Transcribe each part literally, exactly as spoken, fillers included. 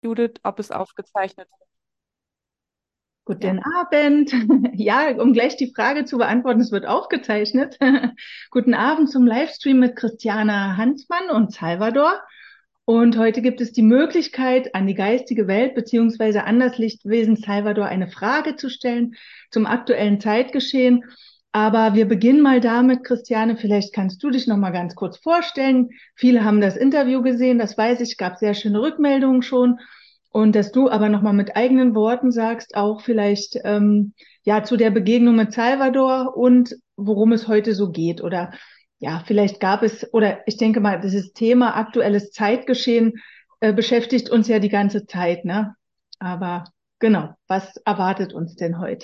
Judith, ob es aufgezeichnet wird. Ja. Guten Abend. Ja, um gleich die Frage zu beantworten, es wird aufgezeichnet. Guten Abend zum Livestream mit Christiana Hansmann und Salvador. Und heute gibt es die Möglichkeit, an die geistige Welt beziehungsweise an das Lichtwesen Salvador eine Frage zu stellen zum aktuellen Zeitgeschehen. Aber wir beginnen mal damit, Christiane, vielleicht kannst du dich noch mal ganz kurz vorstellen. Viele haben das Interview gesehen, das weiß ich, gab sehr schöne Rückmeldungen schon. Und dass du aber noch mal mit eigenen Worten sagst, auch vielleicht ähm, ja zu der Begegnung mit Salvador und worum es heute so geht. Oder ja, vielleicht gab es, oder ich denke mal, dieses Thema aktuelles Zeitgeschehen äh, beschäftigt uns ja die ganze Zeit, ne? Aber genau, was erwartet uns denn heute?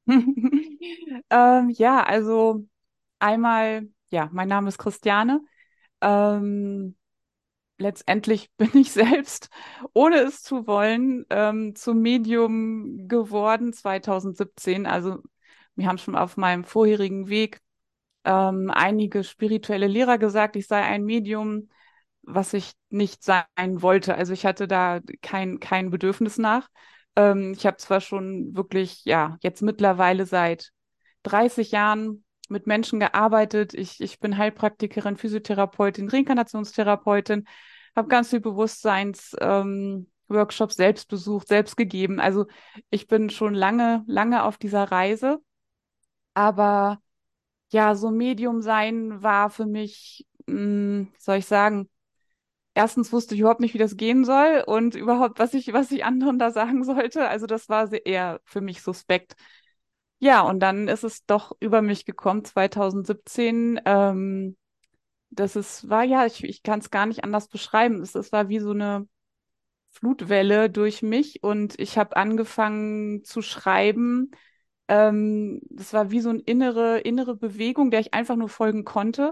Ähm, ja, also einmal, ja, mein Name ist Christiane. Ähm, Letztendlich bin ich selbst, ohne es zu wollen, ähm, zum Medium geworden zwanzig siebzehn. Also mir haben schon auf meinem vorherigen Weg ähm, einige spirituelle Lehrer gesagt, ich sei ein Medium, was ich nicht sein wollte. Also ich hatte da kein, kein Bedürfnis nach. Ähm, ich habe zwar schon wirklich, ja, jetzt mittlerweile seit dreißig Jahren mit Menschen gearbeitet. Ich, ich bin Heilpraktikerin, Physiotherapeutin, Reinkarnationstherapeutin, habe ganz viel Bewusstseins, ähm, Workshops selbst besucht, selbst gegeben. Also ich bin schon lange, lange auf dieser Reise, aber ja, so Medium sein war für mich, mh, wie soll ich sagen, erstens wusste ich überhaupt nicht, wie das gehen soll und überhaupt, was ich, was ich anderen da sagen sollte. Also das war sehr, eher für mich suspekt. Ja, und dann ist es doch über mich gekommen, zwanzig siebzehn. Ähm, das ist, war ja, ich, ich kann es gar nicht anders beschreiben. Es, es war wie so eine Flutwelle durch mich und ich habe angefangen zu schreiben. Ähm, das war wie so eine innere, innere Bewegung, der ich einfach nur folgen konnte.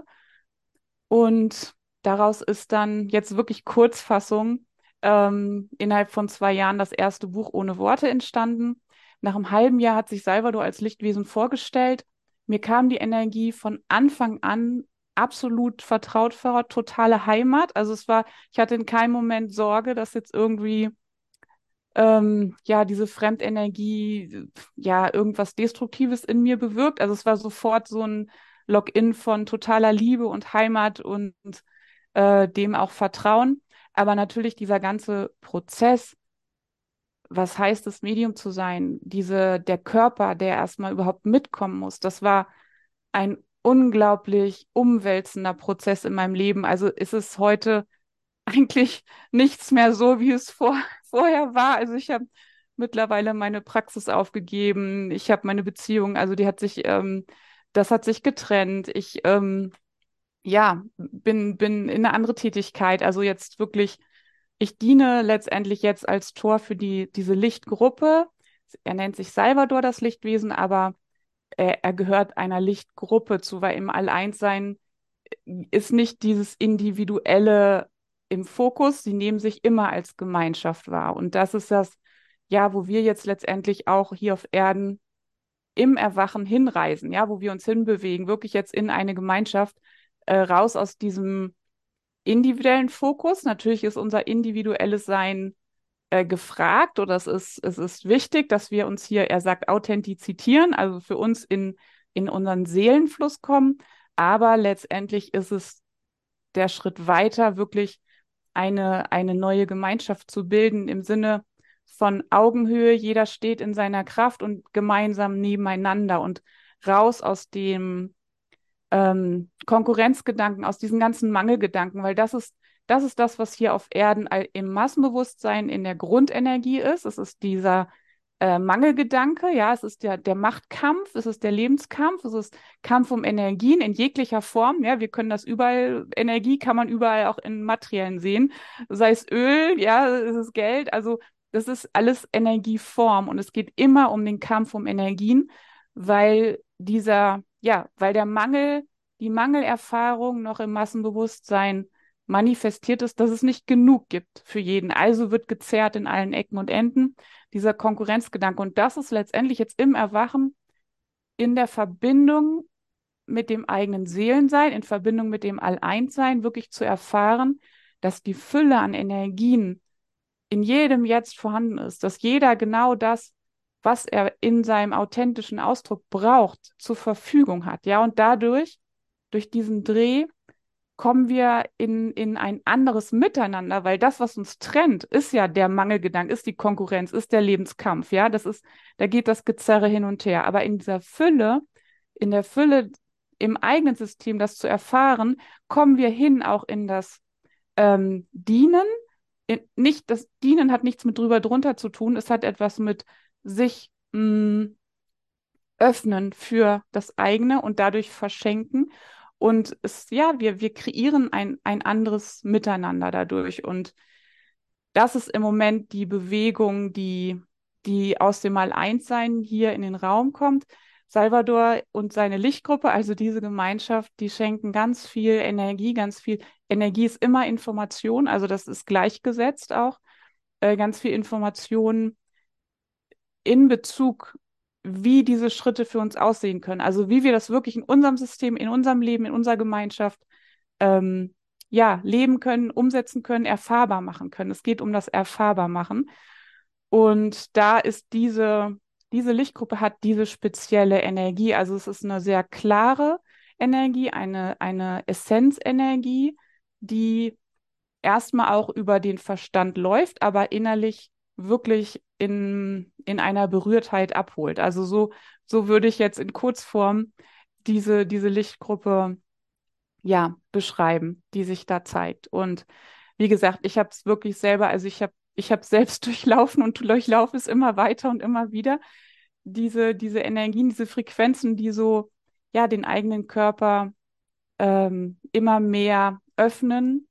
Und daraus ist dann jetzt wirklich Kurzfassung ähm, innerhalb von zwei Jahren das erste Buch ohne Worte entstanden. Nach einem halben Jahr hat sich Salvador als Lichtwesen vorgestellt. Mir kam die Energie von Anfang an absolut vertraut vor, totale Heimat. Also es war, ich hatte in keinem Moment Sorge, dass jetzt irgendwie ähm, ja diese Fremdenergie ja irgendwas Destruktives in mir bewirkt. Also es war sofort so ein Login von totaler Liebe und Heimat und äh, dem auch Vertrauen. Aber natürlich dieser ganze Prozess, was heißt es, Medium zu sein, diese, der Körper, der erstmal überhaupt mitkommen muss, das war ein unglaublich umwälzender Prozess in meinem Leben. Also ist es heute eigentlich nichts mehr so, wie es vor, vorher war. Also ich habe mittlerweile meine Praxis aufgegeben. Ich habe meine Beziehung, also die hat sich, ähm, das hat sich getrennt. Ich, ähm, ja, bin, bin in eine andere Tätigkeit. Also jetzt wirklich, ich diene letztendlich jetzt als Tor für die, diese Lichtgruppe. Er nennt sich Salvador, das Lichtwesen, aber er, er gehört einer Lichtgruppe zu, weil im Alleinsein ist nicht dieses Individuelle im Fokus. Sie nehmen sich immer als Gemeinschaft wahr. Und das ist das, ja, wo wir jetzt letztendlich auch hier auf Erden im Erwachen hinreisen, ja, wo wir uns hinbewegen, wirklich jetzt in eine Gemeinschaft, äh, raus aus diesem individuellen Fokus. Natürlich ist unser individuelles Sein äh, gefragt oder es ist, es ist wichtig, dass wir uns hier, er sagt, authentizieren, also für uns in, in unseren Seelenfluss kommen. Aber letztendlich ist es der Schritt weiter, wirklich eine, eine neue Gemeinschaft zu bilden im Sinne von Augenhöhe. Jeder steht in seiner Kraft und gemeinsam nebeneinander und raus aus dem ähm, Konkurrenzgedanken, aus diesen ganzen Mangelgedanken, weil das ist, das ist das, was hier auf Erden all- im Massenbewusstsein in der Grundenergie ist. Es ist dieser äh, Mangelgedanke, ja, es ist der, der Machtkampf, es ist der Lebenskampf, es ist Kampf um Energien in jeglicher Form. Ja, wir können das überall, Energie kann man überall auch in Materiellen sehen, sei es Öl, ja, es ist Geld, also das ist alles Energieform und es geht immer um den Kampf um Energien, weil dieser, ja, weil der Mangel, die Mangelerfahrung noch im Massenbewusstsein manifestiert ist, dass es nicht genug gibt für jeden. Also wird gezerrt in allen Ecken und Enden, dieser Konkurrenzgedanke. Und das ist letztendlich jetzt im Erwachen in der Verbindung mit dem eigenen Seelensein, in Verbindung mit dem All-Eins-Sein, wirklich zu erfahren, dass die Fülle an Energien in jedem Jetzt vorhanden ist, dass jeder genau das, was er in seinem authentischen Ausdruck braucht, zur Verfügung hat. Ja, und dadurch, durch diesen Dreh, kommen wir in, in ein anderes Miteinander, weil das, was uns trennt, ist ja der Mangelgedanke, ist die Konkurrenz, ist der Lebenskampf, ja, das ist, da geht das Gezerre hin und her. Aber in dieser Fülle, in der Fülle im eigenen System, das zu erfahren, kommen wir hin auch in das ähm, Dienen. In, nicht, das Dienen hat nichts mit drüber drunter zu tun, es hat etwas mit sich mh, öffnen für das eigene und dadurch verschenken. Und es, ja, wir, wir kreieren ein, ein anderes Miteinander dadurch. Und das ist im Moment die Bewegung, die, die aus dem Mal-Eins-Sein hier in den Raum kommt. Salvador und seine Lichtgruppe, also diese Gemeinschaft, die schenken ganz viel Energie, ganz viel Energie ist immer Information, also das ist gleichgesetzt auch, äh, ganz viel Information in Bezug, wie diese Schritte für uns aussehen können. Also wie wir das wirklich in unserem System, in unserem Leben, in unserer Gemeinschaft ähm, ja, leben können, umsetzen können, erfahrbar machen können. Es geht um das Erfahrbar machen. Und da ist diese, diese Lichtgruppe hat diese spezielle Energie. Also es ist eine sehr klare Energie, eine, eine Essenzenergie, die erstmal auch über den Verstand läuft, aber innerlich wirklich in, in einer Berührtheit abholt. Also so, so würde ich jetzt in Kurzform diese, diese Lichtgruppe ja beschreiben, die sich da zeigt. Und wie gesagt, ich habe es wirklich selber, also ich habe ich habe selbst durchlaufen und durchlaufe es immer weiter und immer wieder. Diese, diese Energien, diese Frequenzen, die so ja den eigenen Körper ähm, immer mehr öffnen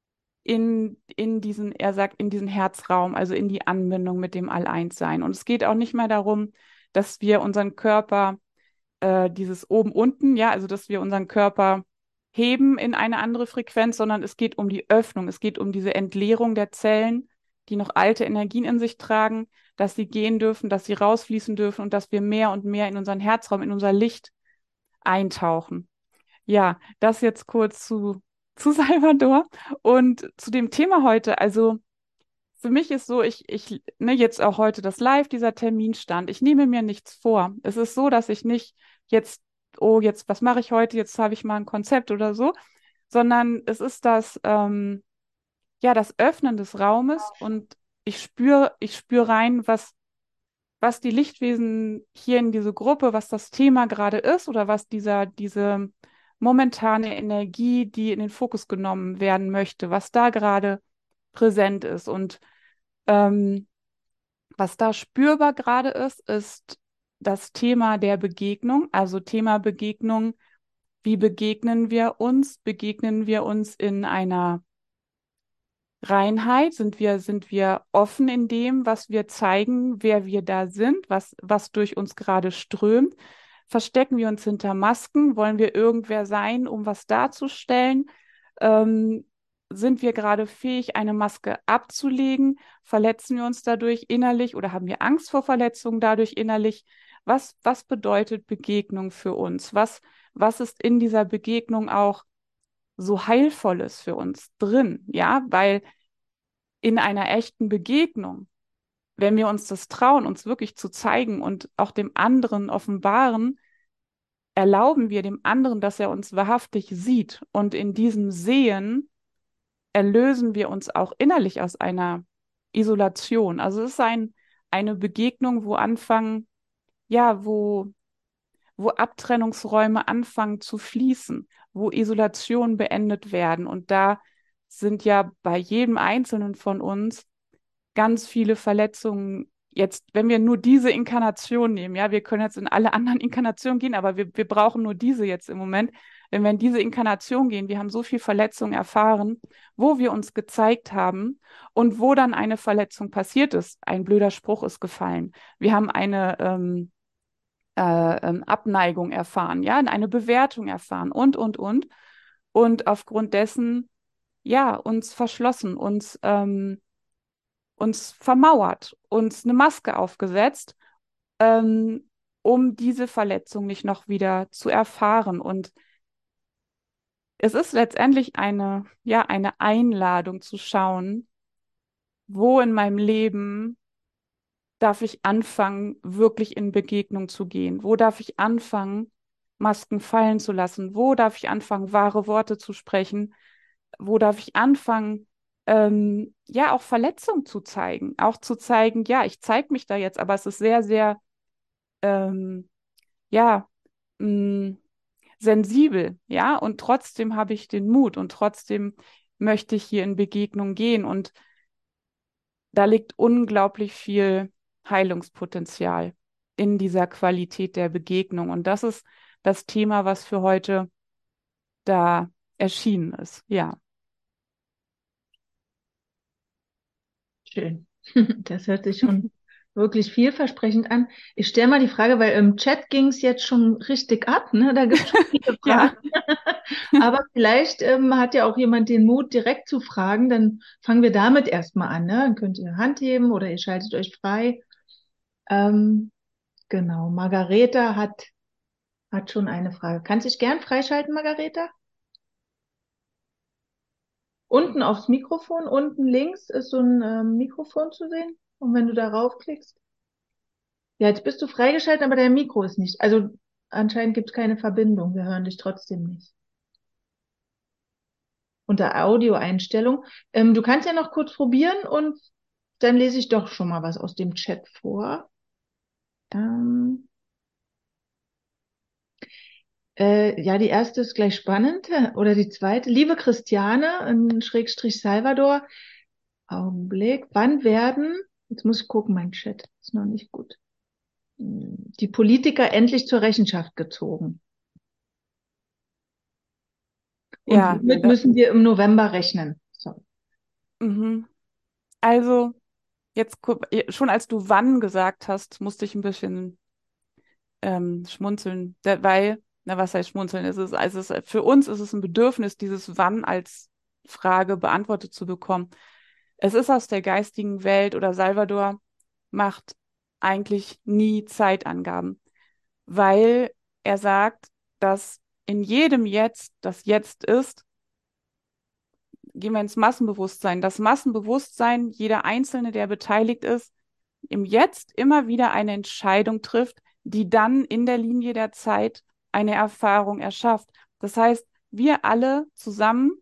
in, in diesen, er sagt, in diesen Herzraum, also in die Anbindung mit dem All-Eins-Sein. Und es geht auch nicht mehr darum, dass wir unseren Körper, äh, dieses oben-unten, ja, also dass wir unseren Körper heben in eine andere Frequenz, sondern es geht um die Öffnung, es geht um diese Entleerung der Zellen, die noch alte Energien in sich tragen, dass sie gehen dürfen, dass sie rausfließen dürfen und dass wir mehr und mehr in unseren Herzraum, in unser Licht eintauchen. Ja, das jetzt kurz zu, zu Salvador und zu dem Thema heute. Also für mich ist so, ich, ich, ne, jetzt auch heute das Live, dieser Termin stand. Ich nehme mir nichts vor. Es ist so, dass ich nicht jetzt, oh, jetzt, was mache ich heute? Jetzt habe ich mal ein Konzept oder so, sondern es ist das, ähm, ja, das Öffnen des Raumes und ich spüre, ich spüre rein, was was die Lichtwesen hier in diese Gruppe, was das Thema gerade ist oder was dieser, diese momentane Energie, die in den Fokus genommen werden möchte, was da gerade präsent ist. Und ähm, was da spürbar gerade ist, ist das Thema der Begegnung, also Thema Begegnung. Wie begegnen wir uns? Begegnen wir uns in einer Reinheit? Sind wir, sind wir offen in dem, was wir zeigen, wer wir da sind, was, was durch uns gerade strömt? Verstecken wir uns hinter Masken? Wollen wir irgendwer sein, um was darzustellen? Ähm, sind wir gerade fähig, eine Maske abzulegen? Verletzen wir uns dadurch innerlich oder haben wir Angst vor Verletzungen dadurch innerlich? Was, was bedeutet Begegnung für uns? Was, was ist in dieser Begegnung auch so Heilvolles für uns drin? Ja, weil in einer echten Begegnung, wenn wir uns das trauen, uns wirklich zu zeigen und auch dem anderen offenbaren, erlauben wir dem anderen, dass er uns wahrhaftig sieht. Und in diesem Sehen erlösen wir uns auch innerlich aus einer Isolation. Also es ist ein, eine Begegnung, wo anfangen, ja, wo, wo Abtrennungsräume anfangen zu fließen, wo Isolationen beendet werden. Und da sind ja bei jedem Einzelnen von uns ganz viele Verletzungen. Jetzt, wenn wir nur diese Inkarnation nehmen, ja, wir können jetzt in alle anderen Inkarnationen gehen, aber wir, wir brauchen nur diese jetzt im Moment. Wenn wir in diese Inkarnation gehen, wir haben so viel Verletzung erfahren, wo wir uns gezeigt haben und wo dann eine Verletzung passiert ist. Ein blöder Spruch ist gefallen. Wir haben eine ähm, äh, ähm, Abneigung erfahren, ja, eine Bewertung erfahren und, und, und. Und aufgrund dessen, ja, uns verschlossen, uns ähm, uns vermauert, uns eine Maske aufgesetzt, ähm, um diese Verletzung nicht noch wieder zu erfahren. Und es ist letztendlich eine, ja, eine Einladung zu schauen, wo in meinem Leben darf ich anfangen, wirklich in Begegnung zu gehen? Wo darf ich anfangen, Masken fallen zu lassen? Wo darf ich anfangen, wahre Worte zu sprechen? Wo darf ich anfangen, ähm, ja, auch Verletzung zu zeigen? Auch zu zeigen, ja, ich zeige mich da jetzt, aber es ist sehr, sehr, ähm, ja, mh, sensibel, ja, und trotzdem habe ich den Mut und trotzdem möchte ich hier in Begegnung gehen und da liegt unglaublich viel Heilungspotenzial in dieser Qualität der Begegnung. Und das ist das Thema, was für heute da erschienen ist. Ja, Schön. Das hört sich schon wirklich vielversprechend an. Ich stelle mal die Frage, weil im Chat ging es jetzt schon richtig ab, ne? Da gibt es schon viele ja, Fragen. Aber vielleicht ähm, hat ja auch jemand den Mut, direkt zu fragen. Dann fangen wir damit erstmal an, ne? Dann könnt ihr Hand heben oder ihr schaltet euch frei. Ähm, genau. Margareta hat, hat schon eine Frage. Kannst dich gern freischalten, Margareta? Unten aufs Mikrofon, unten links ist so ein ähm, Mikrofon zu sehen. Und wenn du darauf klickst, ja, jetzt bist du freigeschaltet, aber dein Mikro ist nicht. Also anscheinend gibt es keine Verbindung. Wir hören dich trotzdem nicht. Unter Audioeinstellung. Ähm, du kannst ja noch kurz probieren und dann lese ich doch schon mal was aus dem Chat vor. Ähm, äh, ja, die erste ist gleich spannend. Oder die zweite. Liebe Christiane, ähm, Schrägstrich Salvador. Augenblick. Wann werden, jetzt muss ich gucken, mein Chat ist noch nicht gut. Die Politiker endlich zur Rechenschaft gezogen. Und ja, womit da, müssen wir im November rechnen? So. mhm. Also jetzt gu- schon als du wann gesagt hast, musste ich ein bisschen ähm, schmunzeln, da, weil, na, was heißt schmunzeln? Es ist, also es ist, für uns ist es ein Bedürfnis, dieses wann als Frage beantwortet zu bekommen. Es ist aus der geistigen Welt oder Salvador macht eigentlich nie Zeitangaben, weil er sagt, dass in jedem Jetzt, das Jetzt ist, gehen wir ins Massenbewusstsein, das Massenbewusstsein, jeder Einzelne, der beteiligt ist, im Jetzt immer wieder eine Entscheidung trifft, die dann in der Linie der Zeit eine Erfahrung erschafft. Das heißt, wir alle zusammen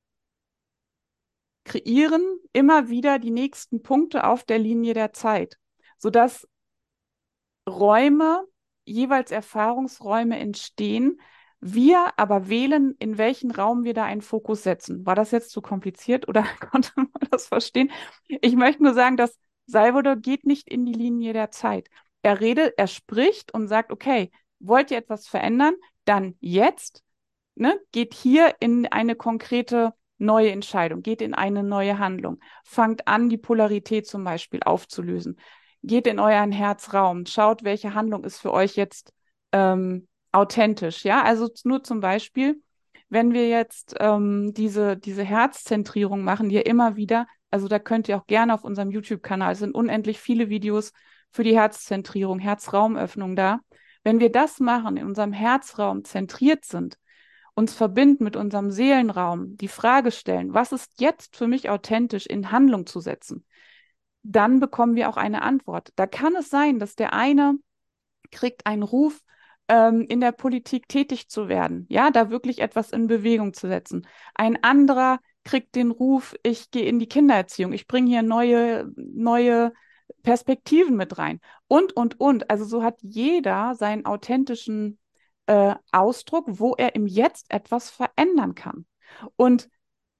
kreieren immer wieder die nächsten Punkte auf der Linie der Zeit, sodass Räume, jeweils Erfahrungsräume entstehen. Wir aber wählen, in welchen Raum wir da einen Fokus setzen. War das jetzt zu kompliziert oder konnte man das verstehen? Ich möchte nur sagen, dass Salvador geht nicht in die Linie der Zeit. Er redet, er spricht und sagt, okay, wollt ihr etwas verändern? Dann jetzt, ne, geht hier in eine konkrete neue Entscheidung, geht in eine neue Handlung, fangt an, die Polarität zum Beispiel aufzulösen, geht in euren Herzraum, schaut, welche Handlung ist für euch jetzt ähm, authentisch, ja, also nur zum Beispiel, wenn wir jetzt ähm, diese, diese Herzzentrierung machen, die ja immer wieder, also da könnt ihr auch gerne auf unserem YouTube-Kanal, es sind unendlich viele Videos für die Herzzentrierung, Herzraumöffnung da. Wenn wir das machen, in unserem Herzraum zentriert sind, uns verbinden mit unserem Seelenraum, die Frage stellen, was ist jetzt für mich authentisch in Handlung zu setzen, dann bekommen wir auch eine Antwort. Da kann es sein, dass der eine kriegt einen Ruf, ähm, in der Politik tätig zu werden, ja, da wirklich etwas in Bewegung zu setzen. Ein anderer kriegt den Ruf, ich gehe in die Kindererziehung, ich bringe hier neue, neue Perspektiven mit rein und, und, und. Also so hat jeder seinen authentischen äh, Ausdruck, wo er im Jetzt etwas verändern kann. Und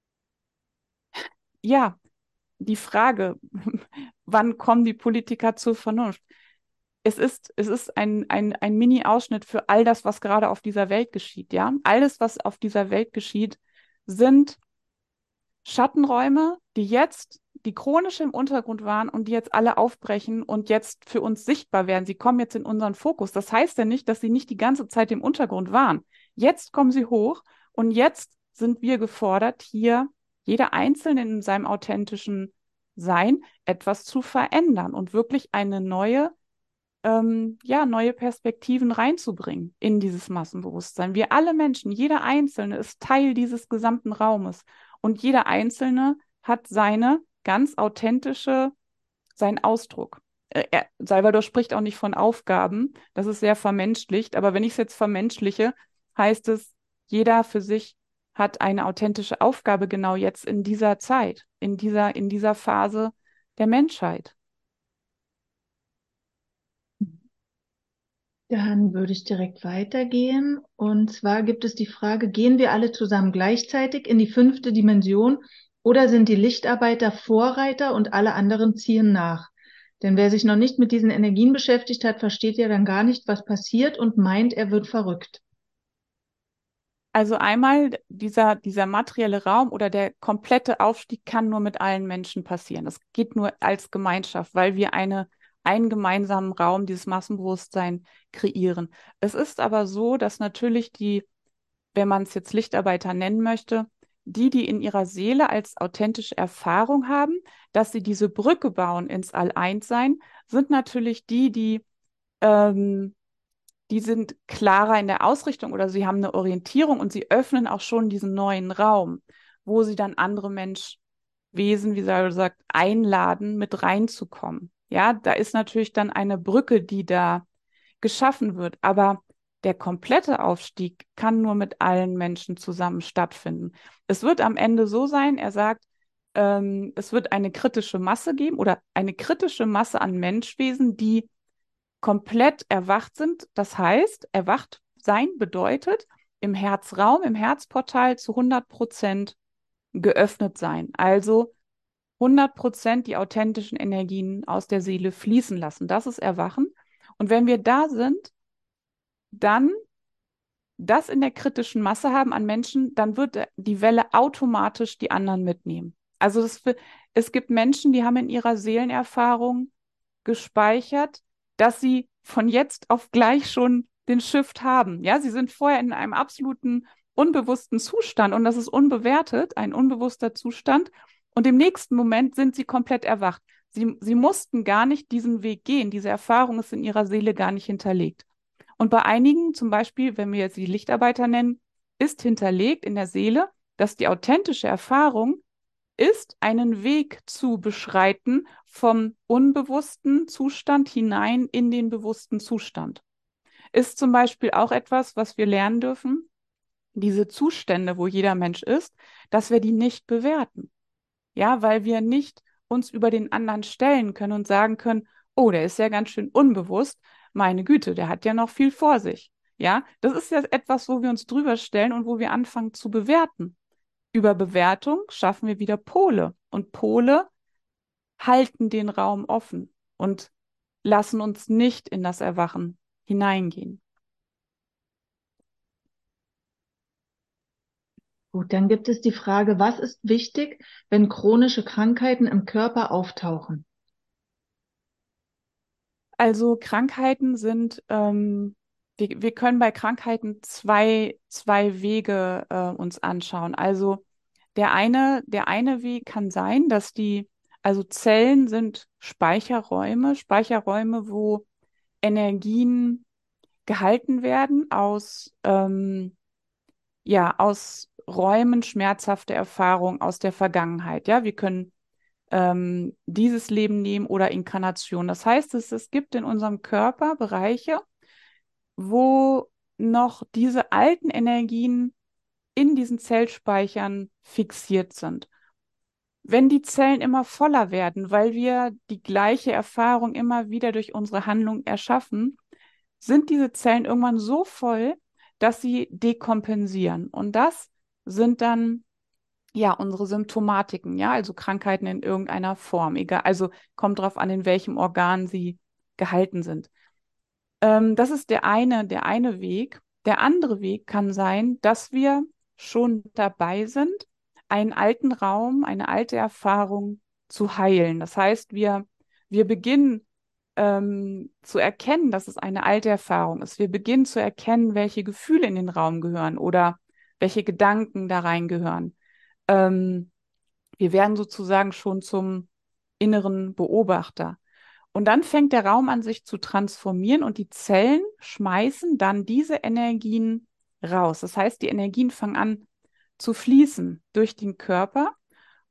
ja, die Frage, wann kommen die Politiker zur Vernunft? Es ist, es ist ein, ein, ein Mini-Ausschnitt für all das, was gerade auf dieser Welt geschieht, ja. Alles, was auf dieser Welt geschieht, sind Schattenräume, die jetzt, die chronisch im Untergrund waren und die jetzt alle aufbrechen und jetzt für uns sichtbar werden. Sie kommen jetzt in unseren Fokus. Das heißt ja nicht, dass sie nicht die ganze Zeit im Untergrund waren. Jetzt kommen sie hoch und jetzt sind wir gefordert, hier jeder Einzelne in seinem authentischen Sein etwas zu verändern und wirklich eine neue, ähm, ja, neue Perspektiven reinzubringen in dieses Massenbewusstsein. Wir alle Menschen, jeder Einzelne ist Teil dieses gesamten Raumes und jeder Einzelne hat seine ganz authentische, sein Ausdruck. Äh, er, Salvador spricht auch nicht von Aufgaben, das ist sehr vermenschlicht, aber wenn ich es jetzt vermenschliche, heißt es, jeder für sich hat eine authentische Aufgabe genau jetzt in dieser Zeit, in dieser, in dieser Phase der Menschheit. Dann würde ich direkt weitergehen. Und zwar gibt es die Frage, gehen wir alle zusammen gleichzeitig in die fünfte Dimension oder sind die Lichtarbeiter Vorreiter und alle anderen ziehen nach? Denn wer sich noch nicht mit diesen Energien beschäftigt hat, versteht ja dann gar nicht, was passiert und meint, er wird verrückt. Also einmal dieser, dieser materielle Raum oder der komplette Aufstieg kann nur mit allen Menschen passieren. Das geht nur als Gemeinschaft, weil wir eine, einen gemeinsamen Raum, dieses Massenbewusstsein kreieren. Es ist aber so, dass natürlich die, wenn man es jetzt Lichtarbeiter nennen möchte, die, die in ihrer Seele als authentische Erfahrung haben, dass sie diese Brücke bauen ins All-Eins-Sein, sind natürlich die, die ähm, die sind klarer in der Ausrichtung oder sie haben eine Orientierung und sie öffnen auch schon diesen neuen Raum, wo sie dann andere Menschwesen, wie Sarah sagt, einladen, mit reinzukommen. Ja, da ist natürlich dann eine Brücke, die da geschaffen wird, aber der komplette Aufstieg kann nur mit allen Menschen zusammen stattfinden. Es wird am Ende so sein, er sagt, ähm, es wird eine kritische Masse geben oder eine kritische Masse an Menschwesen, die komplett erwacht sind. Das heißt, erwacht sein bedeutet im Herzraum, im Herzportal zu hundert Prozent geöffnet sein. Also hundert Prozent die authentischen Energien aus der Seele fließen lassen. Das ist Erwachen. Und wenn wir da sind, dann das in der kritischen Masse haben an Menschen, dann wird die Welle automatisch die anderen mitnehmen. Also das, es gibt Menschen, die haben in ihrer Seelenerfahrung gespeichert, dass sie von jetzt auf gleich schon den Shift haben. Ja, sie sind vorher in einem absoluten unbewussten Zustand und das ist unbewertet, ein unbewusster Zustand. Und im nächsten Moment sind sie komplett erwacht. Sie, sie mussten gar nicht diesen Weg gehen. Diese Erfahrung ist in ihrer Seele gar nicht hinterlegt. Und bei einigen, zum Beispiel, wenn wir jetzt die Lichtarbeiter nennen, ist hinterlegt in der Seele, dass die authentische Erfahrung ist, einen Weg zu beschreiten vom unbewussten Zustand hinein in den bewussten Zustand. Ist zum Beispiel auch etwas, was wir lernen dürfen, diese Zustände, wo jeder Mensch ist, dass wir die nicht bewerten. Ja, weil wir nicht uns über den anderen stellen können und sagen können, oh, der ist ja ganz schön unbewusst. Meine Güte, der hat ja noch viel vor sich. Ja, das ist ja etwas, wo wir uns drüber stellen und wo wir anfangen zu bewerten. Über Bewertung schaffen wir wieder Pole. Und Pole halten den Raum offen und lassen uns nicht in das Erwachen hineingehen. Gut, dann gibt es die Frage, was ist wichtig, wenn chronische Krankheiten im Körper auftauchen? Also Krankheiten sind, ähm, wir, wir können bei Krankheiten zwei, zwei Wege äh, uns anschauen. Also der eine, der eine Weg kann sein, dass die, also Zellen sind Speicherräume, Speicherräume, wo Energien gehalten werden aus, ähm, ja, aus Räumen schmerzhafte Erfahrungen aus der Vergangenheit. Ja, wir können ähm, dieses Leben nehmen oder Inkarnation. Das heißt, es, es gibt in unserem Körper Bereiche, wo noch diese alten Energien in diesen Zellspeichern fixiert sind. Wenn die Zellen immer voller werden, weil wir die gleiche Erfahrung immer wieder durch unsere Handlung erschaffen, sind diese Zellen irgendwann so voll, dass sie dekompensieren. Und das sind dann ja unsere Symptomatiken, ja, also Krankheiten in irgendeiner Form, egal, also kommt drauf an, in welchem Organ sie gehalten sind. Ähm, das ist der eine, der eine Weg. Der andere Weg kann sein, dass wir schon dabei sind, einen alten Raum, eine alte Erfahrung zu heilen. Das heißt, wir, wir beginnen ähm, zu erkennen, dass es eine alte Erfahrung ist. Wir beginnen zu erkennen, welche Gefühle in den Raum gehören oder welche Gedanken da reingehören. Ähm, Wir werden sozusagen schon zum inneren Beobachter. Und dann fängt der Raum an, sich zu transformieren und die Zellen schmeißen dann diese Energien raus. Das heißt, die Energien fangen an zu fließen durch den Körper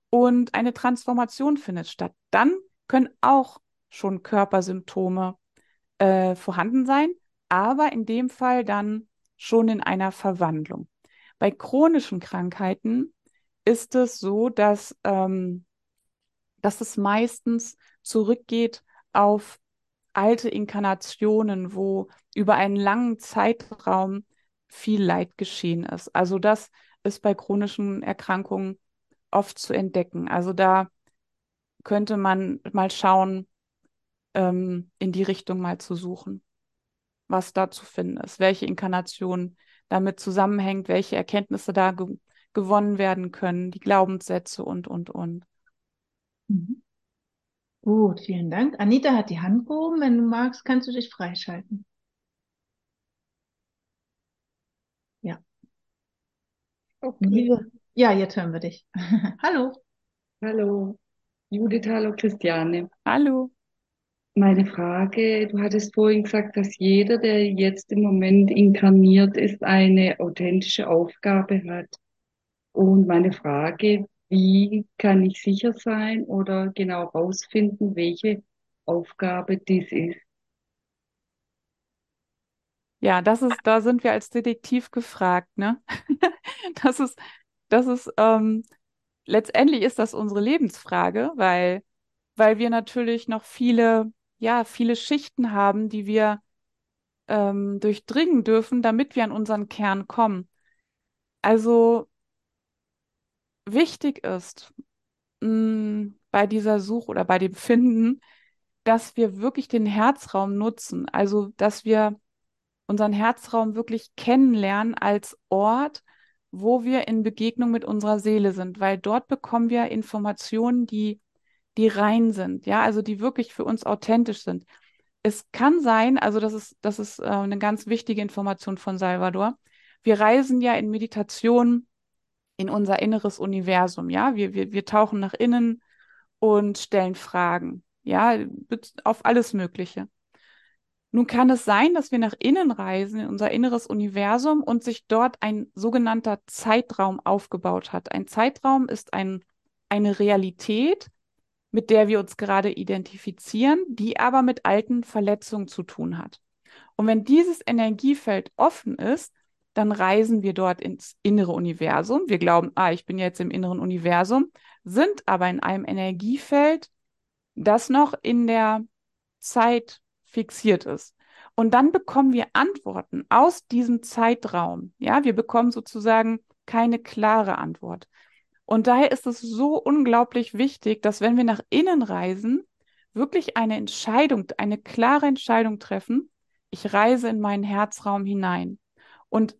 und eine Transformation findet statt. Dann können auch schon Körpersymptome äh, vorhanden sein, aber in dem Fall dann schon in einer Verwandlung. Bei chronischen Krankheiten ist es so, dass, ähm, dass es meistens zurückgeht auf alte Inkarnationen, wo über einen langen Zeitraum viel Leid geschehen ist. Also das ist bei chronischen Erkrankungen oft zu entdecken. Also da könnte man mal schauen, ähm, in die Richtung mal zu suchen, was da zu finden ist, welche Inkarnation damit zusammenhängt, welche Erkenntnisse da ge gewonnen werden können, die Glaubenssätze und, und, und. Mhm. Gut, vielen Dank. Anita hat die Hand gehoben. Wenn du magst, kannst du dich freischalten. Ja. Okay, Liebe. Ja, jetzt hören wir dich. Hallo. hallo Judith, hallo Christiane. Hallo. Meine Frage, du hattest vorhin gesagt, dass jeder, der jetzt im Moment inkarniert ist, eine authentische Aufgabe hat. Und meine Frage, wie kann ich sicher sein oder genau rausfinden, welche Aufgabe dies ist? Ja, das ist, da sind wir als Detektiv gefragt, ne? Das ist, das ist, ähm, letztendlich ist das unsere Lebensfrage, weil, weil wir natürlich noch viele, ja, viele Schichten haben, die wir ähm, durchdringen dürfen, damit wir an unseren Kern kommen. Also wichtig ist mh, bei dieser Suche oder bei dem Finden, dass wir wirklich den Herzraum nutzen. Also, dass wir unseren Herzraum wirklich kennenlernen als Ort, wo wir in Begegnung mit unserer Seele sind, weil dort bekommen wir Informationen, die, die rein sind, ja, also die wirklich für uns authentisch sind. Es kann sein, also das ist, das ist äh, eine ganz wichtige Information von Salvador. Wir reisen ja in Meditation in unser inneres Universum, ja. Wir, wir, wir tauchen nach innen und stellen Fragen, ja, auf alles Mögliche. Nun kann es sein, dass wir nach innen reisen, in unser inneres Universum und sich dort ein sogenannter Zeitraum aufgebaut hat. Ein Zeitraum ist ein, eine Realität, mit der wir uns gerade identifizieren, die aber mit alten Verletzungen zu tun hat. Und wenn dieses Energiefeld offen ist, dann reisen wir dort ins innere Universum. Wir glauben, ah, ich bin jetzt im inneren Universum, sind aber in einem Energiefeld, das noch in der Zeit fixiert ist. Und dann bekommen wir Antworten aus diesem Zeitraum. Ja, wir bekommen sozusagen keine klare Antwort. Und daher ist es so unglaublich wichtig, dass wenn wir nach innen reisen, wirklich eine Entscheidung, eine klare Entscheidung treffen. Ich reise in meinen Herzraum hinein und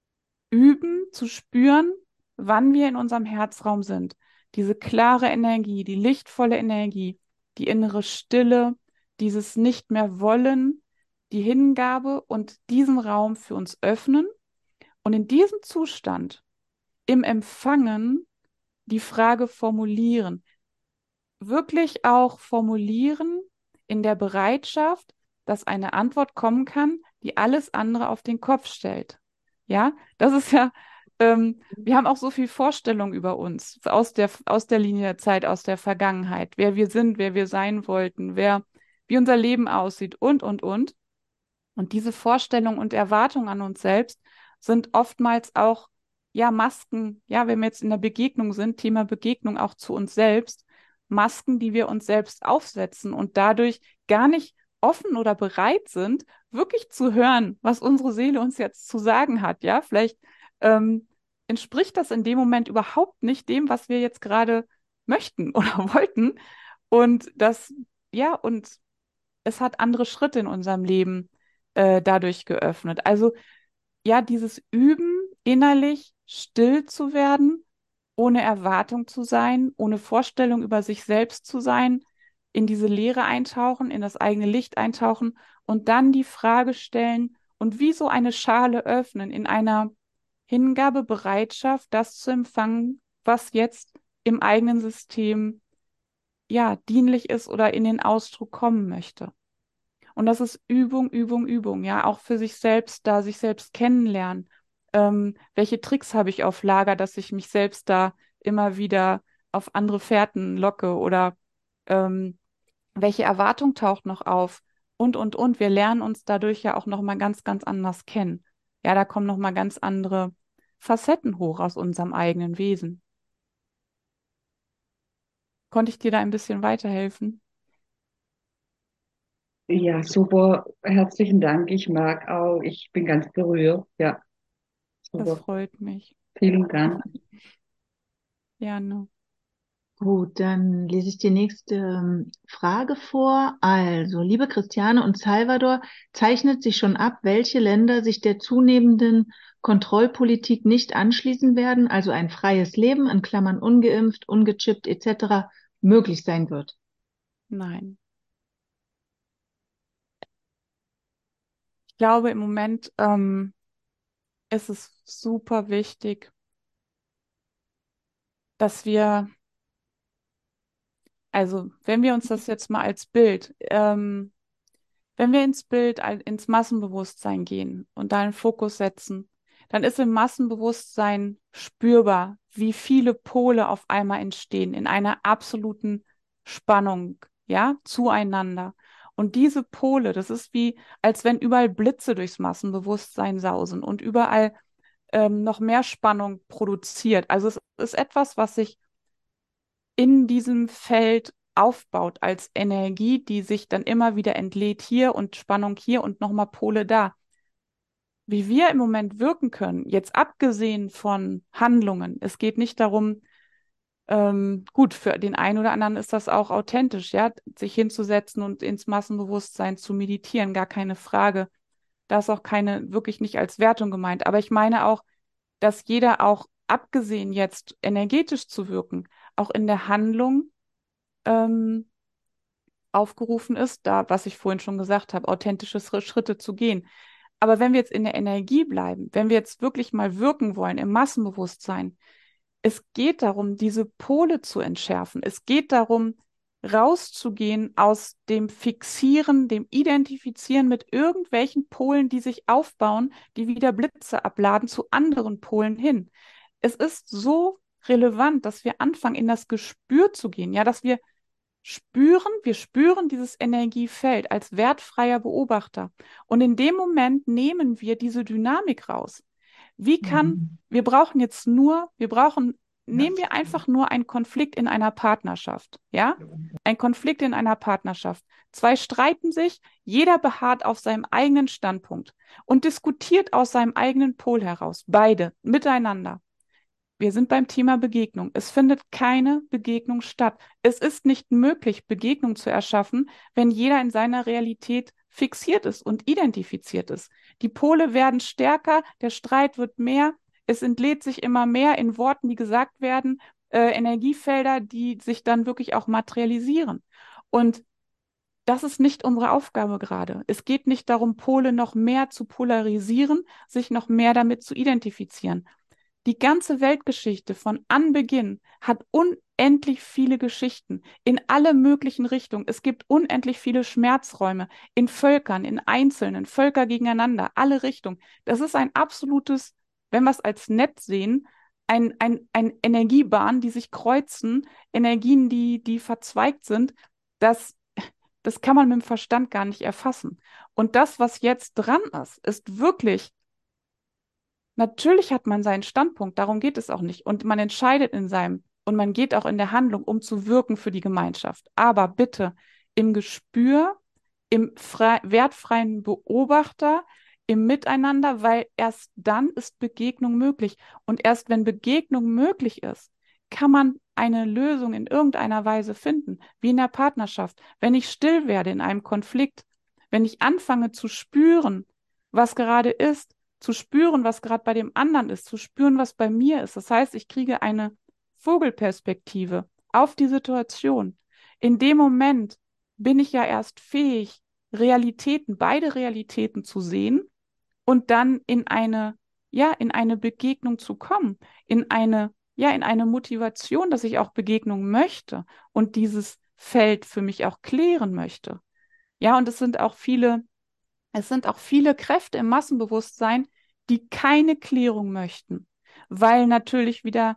üben zu spüren, wann wir in unserem Herzraum sind. Diese klare Energie, die lichtvolle Energie, die innere Stille, dieses nicht mehr wollen, die Hingabe und diesen Raum für uns öffnen und in diesem Zustand im Empfangen die Frage formulieren, wirklich auch formulieren in der Bereitschaft, dass eine Antwort kommen kann, die alles andere auf den Kopf stellt. Ja, das ist ja, ähm, wir haben auch so viel Vorstellung über uns aus der, aus der Linie der Zeit, aus der Vergangenheit, wer wir sind, wer wir sein wollten, wer, wie unser Leben aussieht und, und, und. Und diese Vorstellung und Erwartung an uns selbst sind oftmals auch, ja, Masken, ja, wenn wir jetzt in der Begegnung sind, Thema Begegnung auch zu uns selbst, Masken, die wir uns selbst aufsetzen und dadurch gar nicht offen oder bereit sind, wirklich zu hören, was unsere Seele uns jetzt zu sagen hat, ja, vielleicht ähm, entspricht das in dem Moment überhaupt nicht dem, was wir jetzt gerade möchten oder wollten. Und das, ja, und es hat andere Schritte in unserem Leben äh, dadurch geöffnet. Also ja, dieses Üben, innerlich still zu werden, ohne Erwartung zu sein, ohne Vorstellung über sich selbst zu sein, in diese Leere eintauchen, in das eigene Licht eintauchen und dann die Frage stellen und wie so eine Schale öffnen, in einer Hingabebereitschaft, das zu empfangen, was jetzt im eigenen System ja dienlich ist oder in den Ausdruck kommen möchte. Und das ist Übung, Übung, Übung, ja, auch für sich selbst da, sich selbst kennenlernen. Ähm, welche Tricks habe ich auf Lager, dass ich mich selbst da immer wieder auf andere Fährten locke oder ähm, welche Erwartung taucht noch auf und, und, und. Wir lernen uns dadurch ja auch nochmal ganz, ganz anders kennen. Ja, da kommen nochmal ganz andere Facetten hoch aus unserem eigenen Wesen. Konnte ich dir da ein bisschen weiterhelfen? Ja, super. Herzlichen Dank. Ich mag auch, ich bin ganz berührt. Ja, Das super. freut mich. Vielen Dank. Gerne. Gut, dann lese ich die nächste ähm, Frage vor. Also, liebe Christiane und Salvador, zeichnet sich schon ab, welche Länder sich der zunehmenden Kontrollpolitik nicht anschließen werden, also ein freies Leben, in Klammern ungeimpft, ungechippt et cetera, möglich sein wird? Nein. Ich glaube, im Moment ähm, ist es super wichtig, dass wir, also wenn wir uns das jetzt mal als Bild, ähm, wenn wir ins Bild, al- ins Massenbewusstsein gehen und da einen Fokus setzen, dann ist im Massenbewusstsein spürbar, wie viele Pole auf einmal entstehen in einer absoluten Spannung, ja, zueinander. Und diese Pole, das ist wie, als wenn überall Blitze durchs Massenbewusstsein sausen und überall ähm, noch mehr Spannung produziert. Also es ist etwas, was sich in diesem Feld aufbaut als Energie, die sich dann immer wieder entlädt hier und Spannung hier und nochmal Pole da. Wie wir im Moment wirken können, jetzt abgesehen von Handlungen, es geht nicht darum, ähm, gut, für den einen oder anderen ist das auch authentisch, ja, sich hinzusetzen und ins Massenbewusstsein zu meditieren, gar keine Frage. Da ist auch keine, wirklich nicht als Wertung gemeint. Aber ich meine auch, dass jeder auch, abgesehen jetzt energetisch zu wirken, auch in der Handlung ähm, aufgerufen ist, da, was ich vorhin schon gesagt habe, authentische Schri- Schritte zu gehen. Aber wenn wir jetzt in der Energie bleiben, wenn wir jetzt wirklich mal wirken wollen im Massenbewusstsein, es geht darum, diese Pole zu entschärfen. Es geht darum, rauszugehen aus dem Fixieren, dem Identifizieren mit irgendwelchen Polen, die sich aufbauen, die wieder Blitze abladen zu anderen Polen hin. Es ist so relevant, dass wir anfangen, in das Gespür zu gehen, ja, dass wir spüren, wir spüren dieses Energiefeld als wertfreier Beobachter. Und in dem Moment nehmen wir diese Dynamik raus. Wie kann, Mhm. wir brauchen jetzt nur, wir brauchen, Ja. nehmen wir einfach nur einen Konflikt in einer Partnerschaft, ja? Ein Konflikt in einer Partnerschaft. Zwei streiten sich, jeder beharrt auf seinem eigenen Standpunkt und diskutiert aus seinem eigenen Pol heraus, beide miteinander. Wir sind beim Thema Begegnung. Es findet keine Begegnung statt. Es ist nicht möglich, Begegnung zu erschaffen, wenn jeder in seiner Realität fixiert ist und identifiziert ist. Die Pole werden stärker, der Streit wird mehr, es entlädt sich immer mehr in Worten, die gesagt werden, äh, Energiefelder, die sich dann wirklich auch materialisieren. Und das ist nicht unsere Aufgabe gerade. Es geht nicht darum, Pole noch mehr zu polarisieren, sich noch mehr damit zu identifizieren. Die ganze Weltgeschichte von Anbeginn hat unendlich viele Geschichten in alle möglichen Richtungen. Es gibt unendlich viele Schmerzräume in Völkern, in Einzelnen, Völker gegeneinander, alle Richtungen. Das ist ein absolutes, wenn wir es als Netz sehen, ein, ein, ein Energiebahn, die sich kreuzen, Energien, die, die verzweigt sind. Das, das kann man mit dem Verstand gar nicht erfassen. Und das, was jetzt dran ist, ist wirklich. Natürlich hat man seinen Standpunkt, darum geht es auch nicht. Und man entscheidet in seinem, und man geht auch in der Handlung, um zu wirken für die Gemeinschaft. Aber bitte im Gespür, im frei, wertfreien Beobachter, im Miteinander, weil erst dann ist Begegnung möglich. Und erst wenn Begegnung möglich ist, kann man eine Lösung in irgendeiner Weise finden, wie in der Partnerschaft. Wenn ich still werde in einem Konflikt, wenn ich anfange zu spüren, was gerade ist, zu spüren, was gerade bei dem anderen ist, zu spüren, was bei mir ist. Das heißt, ich kriege eine Vogelperspektive auf die Situation. In dem Moment bin ich ja erst fähig, Realitäten, beide Realitäten zu sehen und dann in eine, ja, in eine Begegnung zu kommen, in eine, ja, in eine Motivation, dass ich auch Begegnung möchte und dieses Feld für mich auch klären möchte. Ja, und es sind auch viele es sind auch viele Kräfte im Massenbewusstsein, die keine Klärung möchten, weil natürlich wieder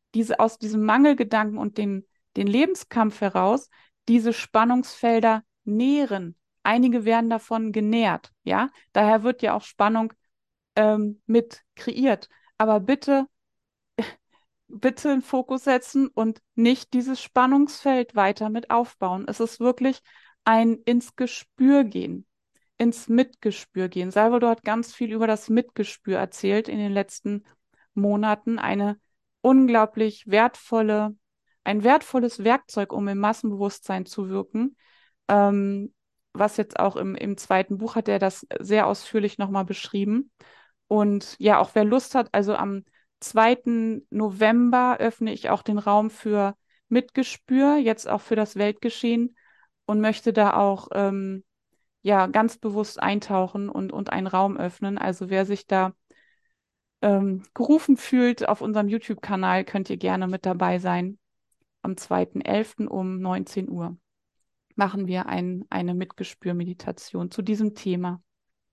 diese aus diesem Mangelgedanken und den, den Lebenskampf heraus diese Spannungsfelder nähren. Einige werden davon genährt, ja. Daher wird ja auch Spannung ähm, mit kreiert. Aber bitte, bitte einen Fokus setzen und nicht dieses Spannungsfeld weiter mit aufbauen. Es ist wirklich ein ins Gespür gehen, ins Mitgespür gehen. Salvador hat ganz viel über das Mitgespür erzählt in den letzten Monaten. Eine unglaublich wertvolle, ein wertvolles Werkzeug, um im Massenbewusstsein zu wirken. Ähm, was jetzt auch im, im zweiten Buch hat er das sehr ausführlich nochmal beschrieben. Und ja, auch wer Lust hat, also am zweiten November öffne ich auch den Raum für Mitgespür, jetzt auch für das Weltgeschehen und möchte da auch ähm, ja ganz bewusst eintauchen und, und einen Raum öffnen. Also wer sich da ähm, gerufen fühlt auf unserem YouTube-Kanal, könnt ihr gerne mit dabei sein. Am zweiten elften um neunzehn Uhr machen wir ein, eine Mitgespür-Meditation zu diesem Thema.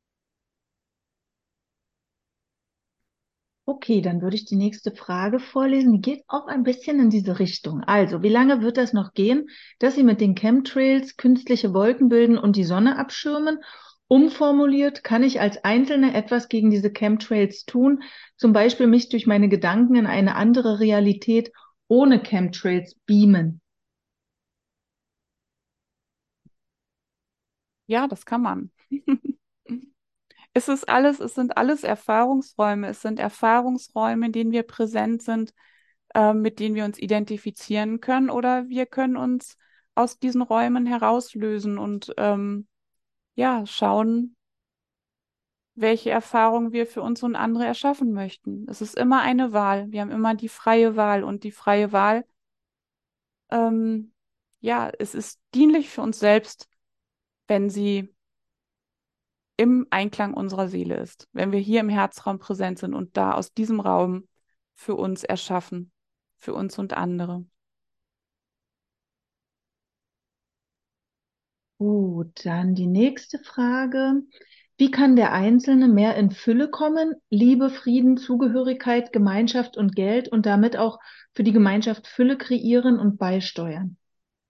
Okay, dann würde ich die nächste Frage vorlesen. Die geht auch ein bisschen in diese Richtung. Also, wie lange wird das noch gehen, dass Sie mit den Chemtrails künstliche Wolken bilden und die Sonne abschirmen? Umformuliert, kann ich als Einzelne etwas gegen diese Chemtrails tun? Zum Beispiel mich durch meine Gedanken in eine andere Realität ohne Chemtrails beamen? Ja, das kann man. Es ist alles, es sind alles Erfahrungsräume. Es sind Erfahrungsräume, in denen wir präsent sind, äh, mit denen wir uns identifizieren können, oder wir können uns aus diesen Räumen herauslösen und ähm, ja, schauen, welche Erfahrungen wir für uns und andere erschaffen möchten. Es ist immer eine Wahl. Wir haben immer die freie Wahl, und die freie Wahl, ähm, ja, es ist dienlich für uns selbst, wenn sie im Einklang unserer Seele ist, wenn wir hier im Herzraum präsent sind und da aus diesem Raum für uns erschaffen, für uns und andere. Gut, dann die nächste Frage. Wie kann der Einzelne mehr in Fülle kommen? Liebe, Frieden, Zugehörigkeit, Gemeinschaft und Geld und damit auch für die Gemeinschaft Fülle kreieren und beisteuern.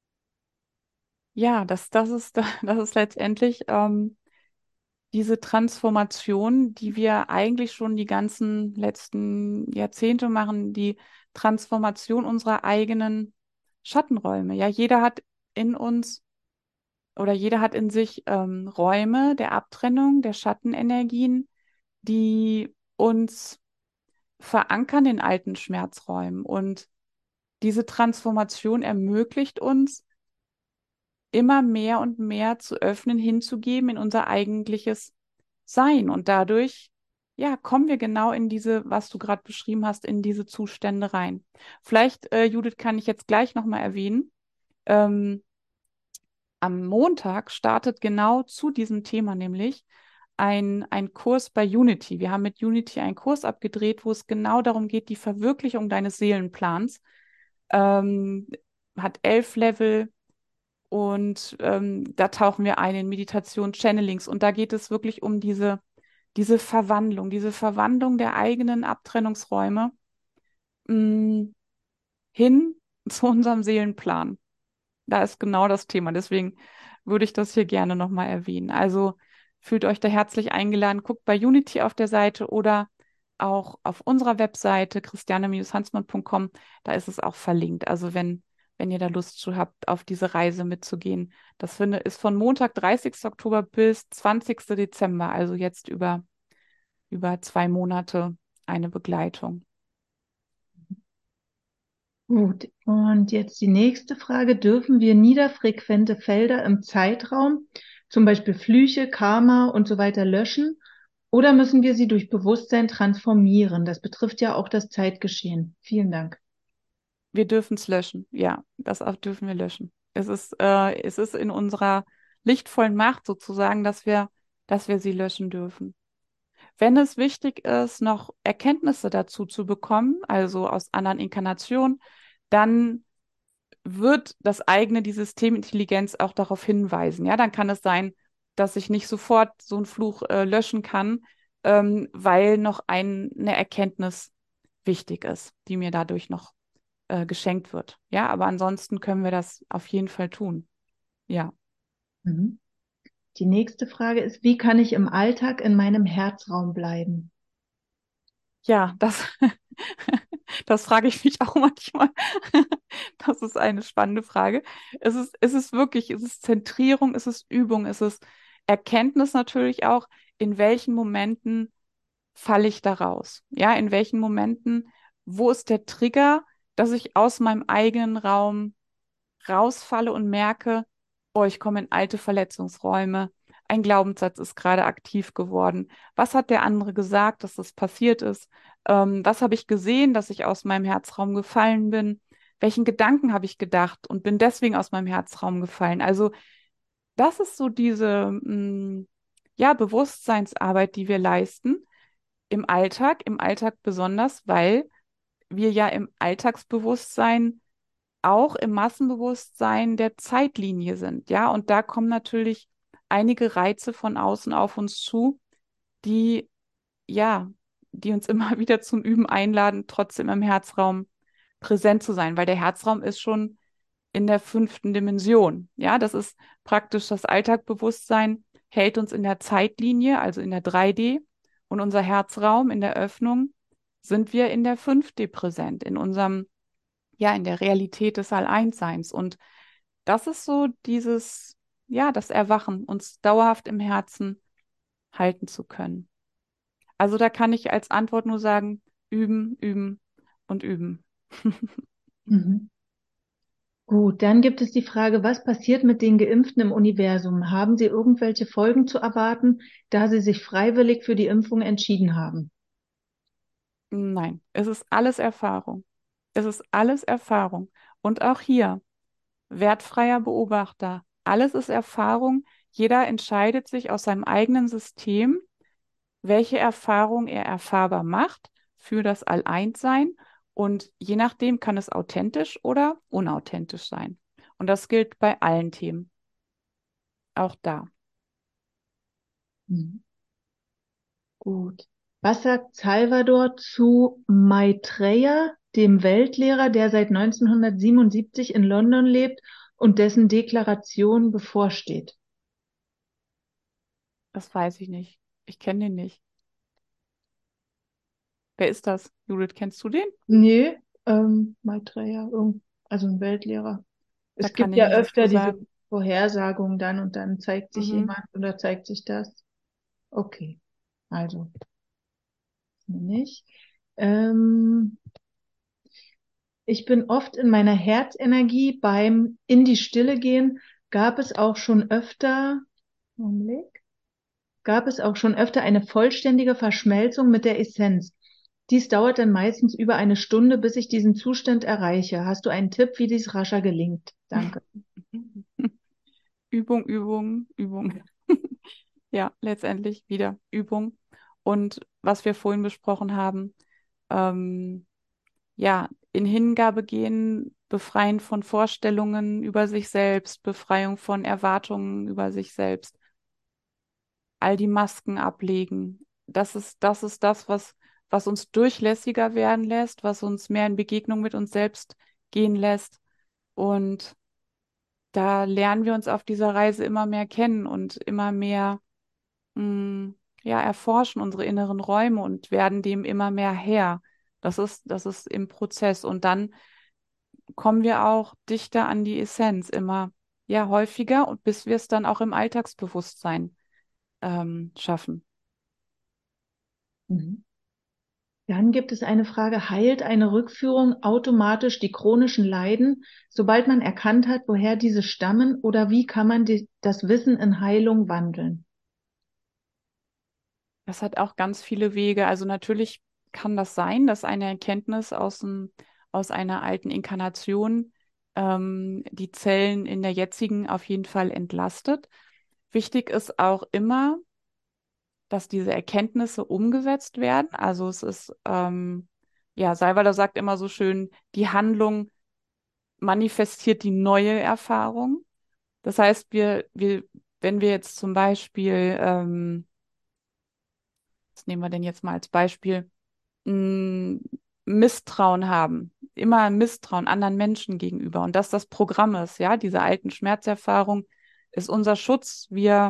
Ja, das, das ist, das ist letztendlich ähm, diese Transformation, die wir eigentlich schon die ganzen letzten Jahrzehnte machen, die Transformation unserer eigenen Schattenräume. Ja, jeder hat in uns oder jeder hat in sich ähm, Räume der Abtrennung, der Schattenenergien, die uns verankern in alten Schmerzräumen. Und diese Transformation ermöglicht uns, immer mehr und mehr zu öffnen, hinzugeben in unser eigentliches Sein. Und dadurch, ja, kommen wir genau in diese, was du gerade beschrieben hast, in diese Zustände rein. Vielleicht, äh, Judith, kann ich jetzt gleich nochmal erwähnen. Ähm, am Montag startet genau zu diesem Thema nämlich ein, ein Kurs bei Unity. Wir haben mit Unity einen Kurs abgedreht, wo es genau darum geht, die Verwirklichung deines Seelenplans. Ähm, hat elf Level, und ähm, da tauchen wir ein in Meditation, Channelings, und da geht es wirklich um diese, diese Verwandlung, diese Verwandlung der eigenen Abtrennungsräume mh, hin zu unserem Seelenplan. Da ist genau das Thema. Deswegen würde ich das hier gerne nochmal erwähnen. Also fühlt euch da herzlich eingeladen. Guckt bei Unity auf der Seite oder auch auf unserer Webseite christiane hansmann punkt com. Da ist es auch verlinkt. Also wenn, wenn ihr da Lust zu habt, auf diese Reise mitzugehen. Das finde, ist von Montag, dreißigsten Oktober bis zwanzigsten Dezember. Also jetzt über, über zwei Monate eine Begleitung. Gut, und jetzt die nächste Frage. Dürfen wir niederfrequente Felder im Zeitraum, zum Beispiel Flüche, Karma und so weiter, löschen? Oder müssen wir sie durch Bewusstsein transformieren? Das betrifft ja auch das Zeitgeschehen. Vielen Dank. Wir dürfen es löschen. Ja, das auch dürfen wir löschen. Es ist, äh, es ist in unserer lichtvollen Macht sozusagen, dass wir, dass wir sie löschen dürfen. Wenn es wichtig ist, noch Erkenntnisse dazu zu bekommen, also aus anderen Inkarnationen, dann wird das eigene, die Systemintelligenz auch darauf hinweisen. Ja, dann kann es sein, dass ich nicht sofort so einen Fluch äh, löschen kann, ähm, weil noch ein, eine Erkenntnis wichtig ist, die mir dadurch noch äh, geschenkt wird. Ja, aber ansonsten können wir das auf jeden Fall tun. Ja. Mhm. Die nächste Frage ist, wie kann ich im Alltag in meinem Herzraum bleiben? Ja, das, das frage ich mich auch manchmal. Das ist eine spannende Frage. Es ist, es ist wirklich, es ist Zentrierung, es ist Übung, es ist Erkenntnis natürlich auch, in welchen Momenten falle ich da raus? Ja, in welchen Momenten, wo ist der Trigger, dass ich aus meinem eigenen Raum rausfalle und merke, oh, ich komme in alte Verletzungsräume. Ein Glaubenssatz ist gerade aktiv geworden. Was hat der andere gesagt, dass das passiert ist? Ähm, was habe ich gesehen, dass ich aus meinem Herzraum gefallen bin? Welchen Gedanken habe ich gedacht und bin deswegen aus meinem Herzraum gefallen? Also, das ist so diese, mh, ja, Bewusstseinsarbeit, die wir leisten im Alltag, im Alltag besonders, weil wir ja im Alltagsbewusstsein auch im Massenbewusstsein der Zeitlinie sind, ja, und da kommen natürlich einige Reize von außen auf uns zu, die, ja, die uns immer wieder zum Üben einladen, trotzdem im Herzraum präsent zu sein, weil der Herzraum ist schon in der fünften Dimension, ja, das ist praktisch das Alltagbewusstsein, hält uns in der Zeitlinie, also in der drei D, und unser Herzraum in der Öffnung sind wir in der fünf D präsent, in unserem, ja, in der Realität des All-Eins-Seins. Und das ist so dieses, ja, das Erwachen, uns dauerhaft im Herzen halten zu können. Also da kann ich als Antwort nur sagen, üben, üben und üben. Mhm. Gut, dann gibt es die Frage, was passiert mit den Geimpften im Universum? Haben sie irgendwelche Folgen zu erwarten, da sie sich freiwillig für die Impfung entschieden haben? Nein, es ist alles Erfahrung. Es ist alles Erfahrung. Und auch hier, wertfreier Beobachter. Alles ist Erfahrung. Jeder entscheidet sich aus seinem eigenen System, welche Erfahrung er erfahrbar macht für das All-Eins-Sein. Und je nachdem kann es authentisch oder unauthentisch sein. Und das gilt bei allen Themen, auch da. Mhm. Gut. Was sagt Salvador zu Maitreya, dem Weltlehrer, der seit neunzehnhundertsiebenundsiebzig in London lebt und dessen Deklaration bevorsteht? Das weiß ich nicht. Ich kenne den nicht. Wer ist das? Judith, kennst du den? Nee, ähm, Maitreya, irgend- also ein Weltlehrer. Da Es kann gibt ich ja nichts zu öfter diese sagen. Vorhersagungen dann und dann zeigt sich Mhm. jemand oder zeigt sich das. Okay, also nicht. Ähm, Ich bin oft in meiner Herzenergie beim in die Stille gehen. Gab es auch schon öfter, Augenblick, gab es auch schon öfter eine vollständige Verschmelzung mit der Essenz. Dies dauert dann meistens über eine Stunde, bis ich diesen Zustand erreiche. Hast du einen Tipp, wie dies rascher gelingt? Danke. Übung, Übung, Übung. Ja, letztendlich wieder Übung. Und was wir vorhin besprochen haben, ähm, ja, in Hingabe gehen, befreien von Vorstellungen über sich selbst, Befreiung von Erwartungen über sich selbst, all die Masken ablegen. Das ist, das ist das, was, was uns durchlässiger werden lässt, was uns mehr in Begegnung mit uns selbst gehen lässt. Und da lernen wir uns auf dieser Reise immer mehr kennen und immer mehr, mh, ja, erforschen unsere inneren Räume und werden dem immer mehr Herr. Das ist, das ist im Prozess. Und dann kommen wir auch dichter an die Essenz, immer, ja, häufiger und bis wir es dann auch im Alltagsbewusstsein, ähm, schaffen. Mhm. Dann gibt es eine Frage, heilt eine Rückführung automatisch die chronischen Leiden, sobald man erkannt hat, woher diese stammen, oder wie kann man die, das Wissen in Heilung wandeln? Das hat auch ganz viele Wege. Also natürlich kann das sein, dass eine Erkenntnis aus, dem, aus einer alten Inkarnation ähm, die Zellen in der jetzigen auf jeden Fall entlastet. Wichtig ist auch immer, dass diese Erkenntnisse umgesetzt werden. Also es ist, ähm, ja, Salvador sagt immer so schön, die Handlung manifestiert die neue Erfahrung. Das heißt, wir, wir, wenn wir jetzt zum Beispiel, ähm, was nehmen wir denn jetzt mal als Beispiel? Misstrauen haben, immer Misstrauen anderen Menschen gegenüber und dass das Programm ist, ja, diese alten Schmerzerfahrung ist unser Schutz. Wir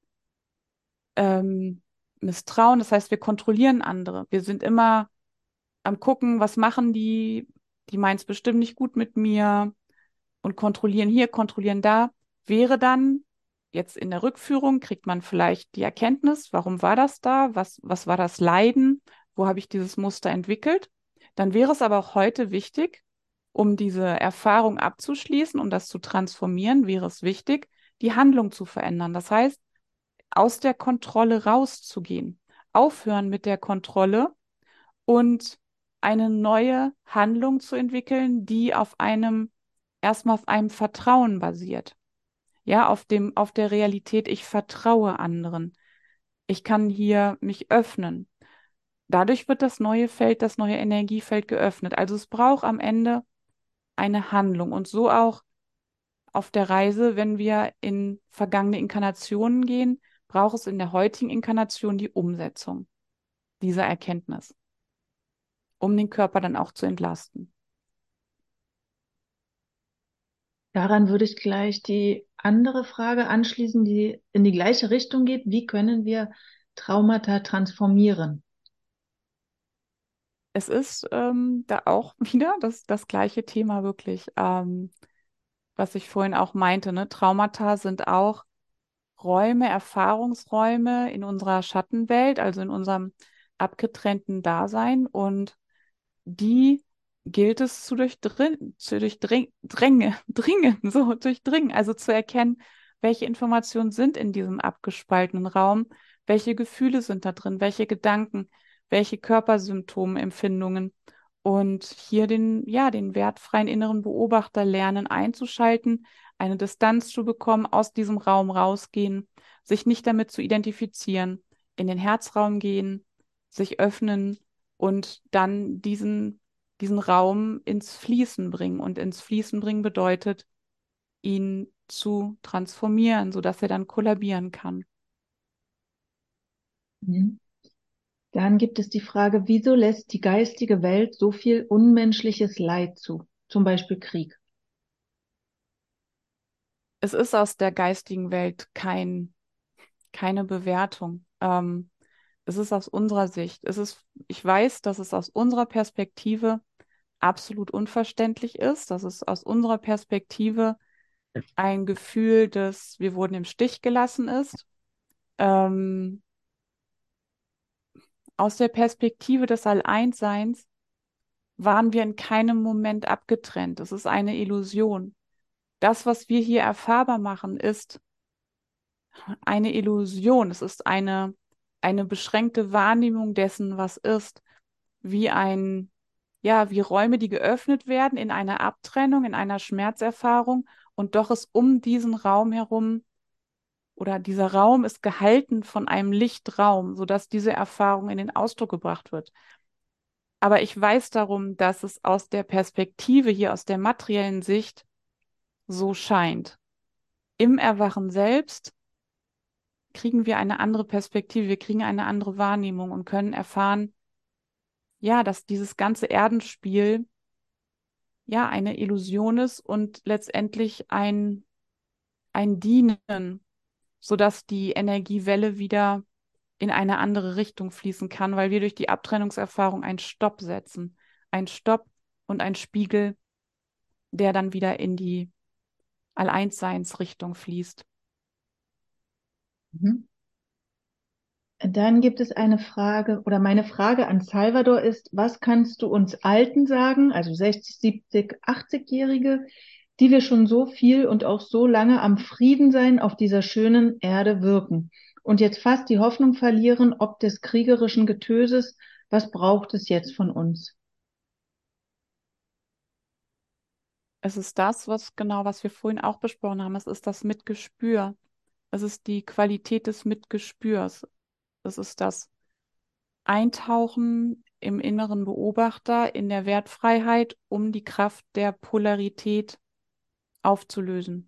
ähm, misstrauen, das heißt, wir kontrollieren andere. Wir sind immer am gucken, was machen die, die meinen es bestimmt nicht gut mit mir und kontrollieren hier, kontrollieren da, wäre dann jetzt in der Rückführung, kriegt man vielleicht die Erkenntnis, warum war das da, was, was war das Leiden, wo habe ich dieses Muster entwickelt. Dann wäre es aber auch heute wichtig, um diese Erfahrung abzuschließen, um das zu transformieren, wäre es wichtig, die Handlung zu verändern. Das heißt, aus der Kontrolle rauszugehen, aufhören mit der Kontrolle und eine neue Handlung zu entwickeln, die auf einem, erstmal auf einem Vertrauen basiert. Ja, auf dem, auf der Realität, ich vertraue anderen. Ich kann hier mich öffnen. Dadurch wird das neue Feld, das neue Energiefeld geöffnet. Also es braucht am Ende eine Handlung und so auch auf der Reise, wenn wir in vergangene Inkarnationen gehen, braucht es in der heutigen Inkarnation die Umsetzung dieser Erkenntnis, um den Körper dann auch zu entlasten. Daran würde ich gleich die andere Frage anschließen, die in die gleiche Richtung geht. Wie können wir Traumata transformieren? Es ist ähm, da auch wieder das, das gleiche Thema wirklich, ähm, was ich vorhin auch meinte, ne? Traumata sind auch Räume, Erfahrungsräume in unserer Schattenwelt, also in unserem abgetrennten Dasein und die gilt es zu durchdringen, zu durchdringen, dränge, dringen, so durchdringen, also zu erkennen, welche Informationen sind in diesem abgespaltenen Raum, welche Gefühle sind da drin, welche Gedanken, welche Körpersymptome, Empfindungen und hier den, ja, den wertfreien inneren Beobachter lernen einzuschalten, eine Distanz zu bekommen, aus diesem Raum rausgehen, sich nicht damit zu identifizieren, in den Herzraum gehen, sich öffnen und dann diesen, diesen Raum ins Fließen bringen. Und ins Fließen bringen bedeutet, ihn zu transformieren, sodass er dann kollabieren kann. Mhm. Dann gibt es die Frage, wieso lässt die geistige Welt so viel unmenschliches Leid zu? Zum Beispiel Krieg. Es ist aus der geistigen Welt kein, keine Bewertung. Ähm, es ist aus unserer Sicht. Es ist, ich weiß, dass es aus unserer Perspektive absolut unverständlich ist, dass es aus unserer Perspektive ein Gefühl des, wir wurden im Stich gelassen ist. Ähm, aus der Perspektive des Alleinsseins waren wir in keinem Moment abgetrennt. Es ist eine Illusion. Das, was wir hier erfahrbar machen, ist eine Illusion. Es ist eine, eine beschränkte Wahrnehmung dessen, was ist, wie ein, ja, wie Räume, die geöffnet werden in einer Abtrennung, in einer Schmerzerfahrung und doch ist um diesen Raum herum oder dieser Raum ist gehalten von einem Lichtraum, sodass diese Erfahrung in den Ausdruck gebracht wird. Aber ich weiß darum, dass es aus der Perspektive hier, aus der materiellen Sicht so scheint. Im Erwachen selbst kriegen wir eine andere Perspektive, wir kriegen eine andere Wahrnehmung und können erfahren, ja, dass dieses ganze Erdenspiel ja eine Illusion ist und letztendlich ein, ein Dienen, sodass die Energiewelle wieder in eine andere Richtung fließen kann, weil wir durch die Abtrennungserfahrung einen Stopp setzen. Ein Stopp und ein Spiegel, der dann wieder in die Alleinseinsrichtung fließt. Mhm. Dann gibt es eine Frage, oder meine Frage an Salvador ist, was kannst du uns Alten sagen, also sechzig, siebzig, achtzig-Jährige, die wir schon so viel und auch so lange am Friedensein auf dieser schönen Erde wirken und jetzt fast die Hoffnung verlieren, ob des kriegerischen Getöses, was braucht es jetzt von uns? Es ist das, was genau, was wir vorhin auch besprochen haben. Es ist das Mitgespür. Es ist die Qualität des Mitgespürs. Es ist das Eintauchen im inneren Beobachter, in der Wertfreiheit, um die Kraft der Polarität aufzulösen.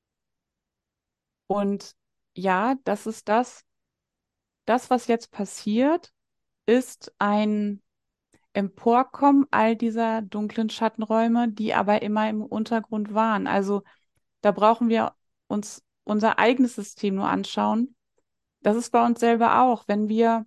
Und ja, das ist das, das, was jetzt passiert, ist ein Emporkommen all dieser dunklen Schattenräume, die aber immer im Untergrund waren. Also da brauchen wir uns unser eigenes System nur anschauen. Das ist bei uns selber auch, wenn wir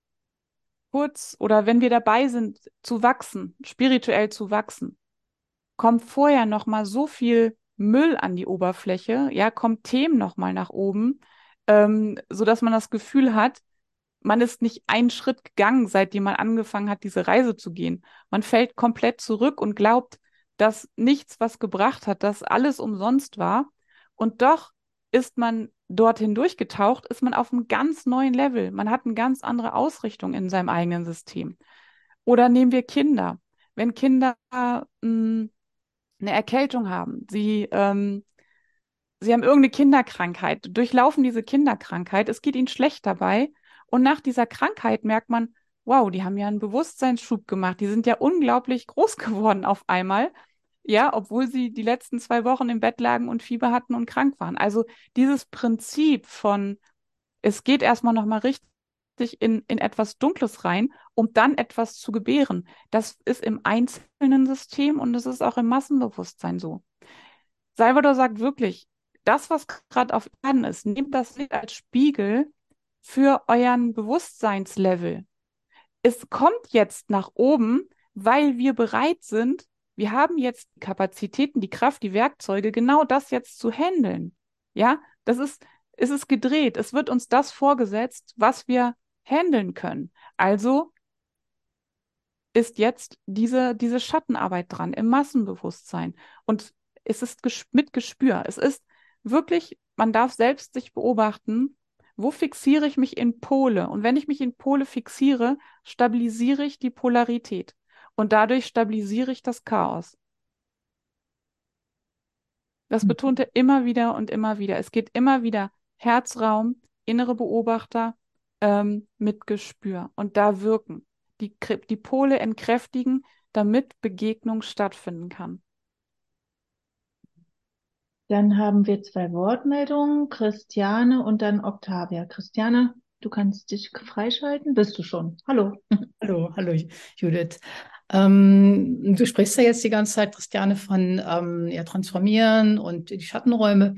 kurz oder wenn wir dabei sind zu wachsen, spirituell zu wachsen, kommt vorher noch mal so viel Müll an die Oberfläche, ja, kommt Themen noch mal nach oben, ähm, so dass man das Gefühl hat, man ist nicht einen Schritt gegangen, seitdem man angefangen hat, diese Reise zu gehen. Man fällt komplett zurück und glaubt, dass nichts was gebracht hat, dass alles umsonst war. Und doch ist man dorthin durchgetaucht, ist man auf einem ganz neuen Level. Man hat eine ganz andere Ausrichtung in seinem eigenen System. Oder nehmen wir Kinder. Wenn Kinder mh, eine Erkältung haben, sie ähm, Sie haben irgendeine Kinderkrankheit, durchlaufen diese Kinderkrankheit, es geht ihnen schlecht dabei. Und nach dieser Krankheit merkt man, wow, die haben ja einen Bewusstseinsschub gemacht, die sind ja unglaublich groß geworden auf einmal. Ja, obwohl sie die letzten zwei Wochen im Bett lagen und Fieber hatten und krank waren. Also dieses Prinzip von, es geht erstmal nochmal richtig in, in etwas Dunkles rein, um dann etwas zu gebären. Das ist im einzelnen System und es ist auch im Massenbewusstsein so. Salvador sagt wirklich, das, was gerade auf Erden ist, nehmt das nicht als Spiegel für euren Bewusstseinslevel. Es kommt jetzt nach oben, weil wir bereit sind, wir haben jetzt die Kapazitäten, die Kraft, die Werkzeuge, genau das jetzt zu handeln. Ja, das ist, es ist gedreht. Es wird uns das vorgesetzt, was wir handeln können. Also ist jetzt diese, diese Schattenarbeit dran im Massenbewusstsein. Und es ist ges- mit Gespür. Es ist wirklich, man darf selbst sich beobachten, wo fixiere ich mich in Pole? Und wenn ich mich in Pole fixiere, stabilisiere ich die Polarität. Und dadurch stabilisiere ich das Chaos. Das betont er immer wieder und immer wieder. Es geht immer wieder Herzraum, innere Beobachter ähm, mit Gespür und da wirken. Die, Kr- die Pole entkräftigen, damit Begegnung stattfinden kann. Dann haben wir zwei Wortmeldungen, Christiane und dann Octavia. Christiane, du kannst dich freischalten. Bist du schon? Hallo. Hallo, hallo Judith. Ähm, du sprichst ja jetzt die ganze Zeit, Christiane, von ähm, ja, Transformieren und die Schattenräume.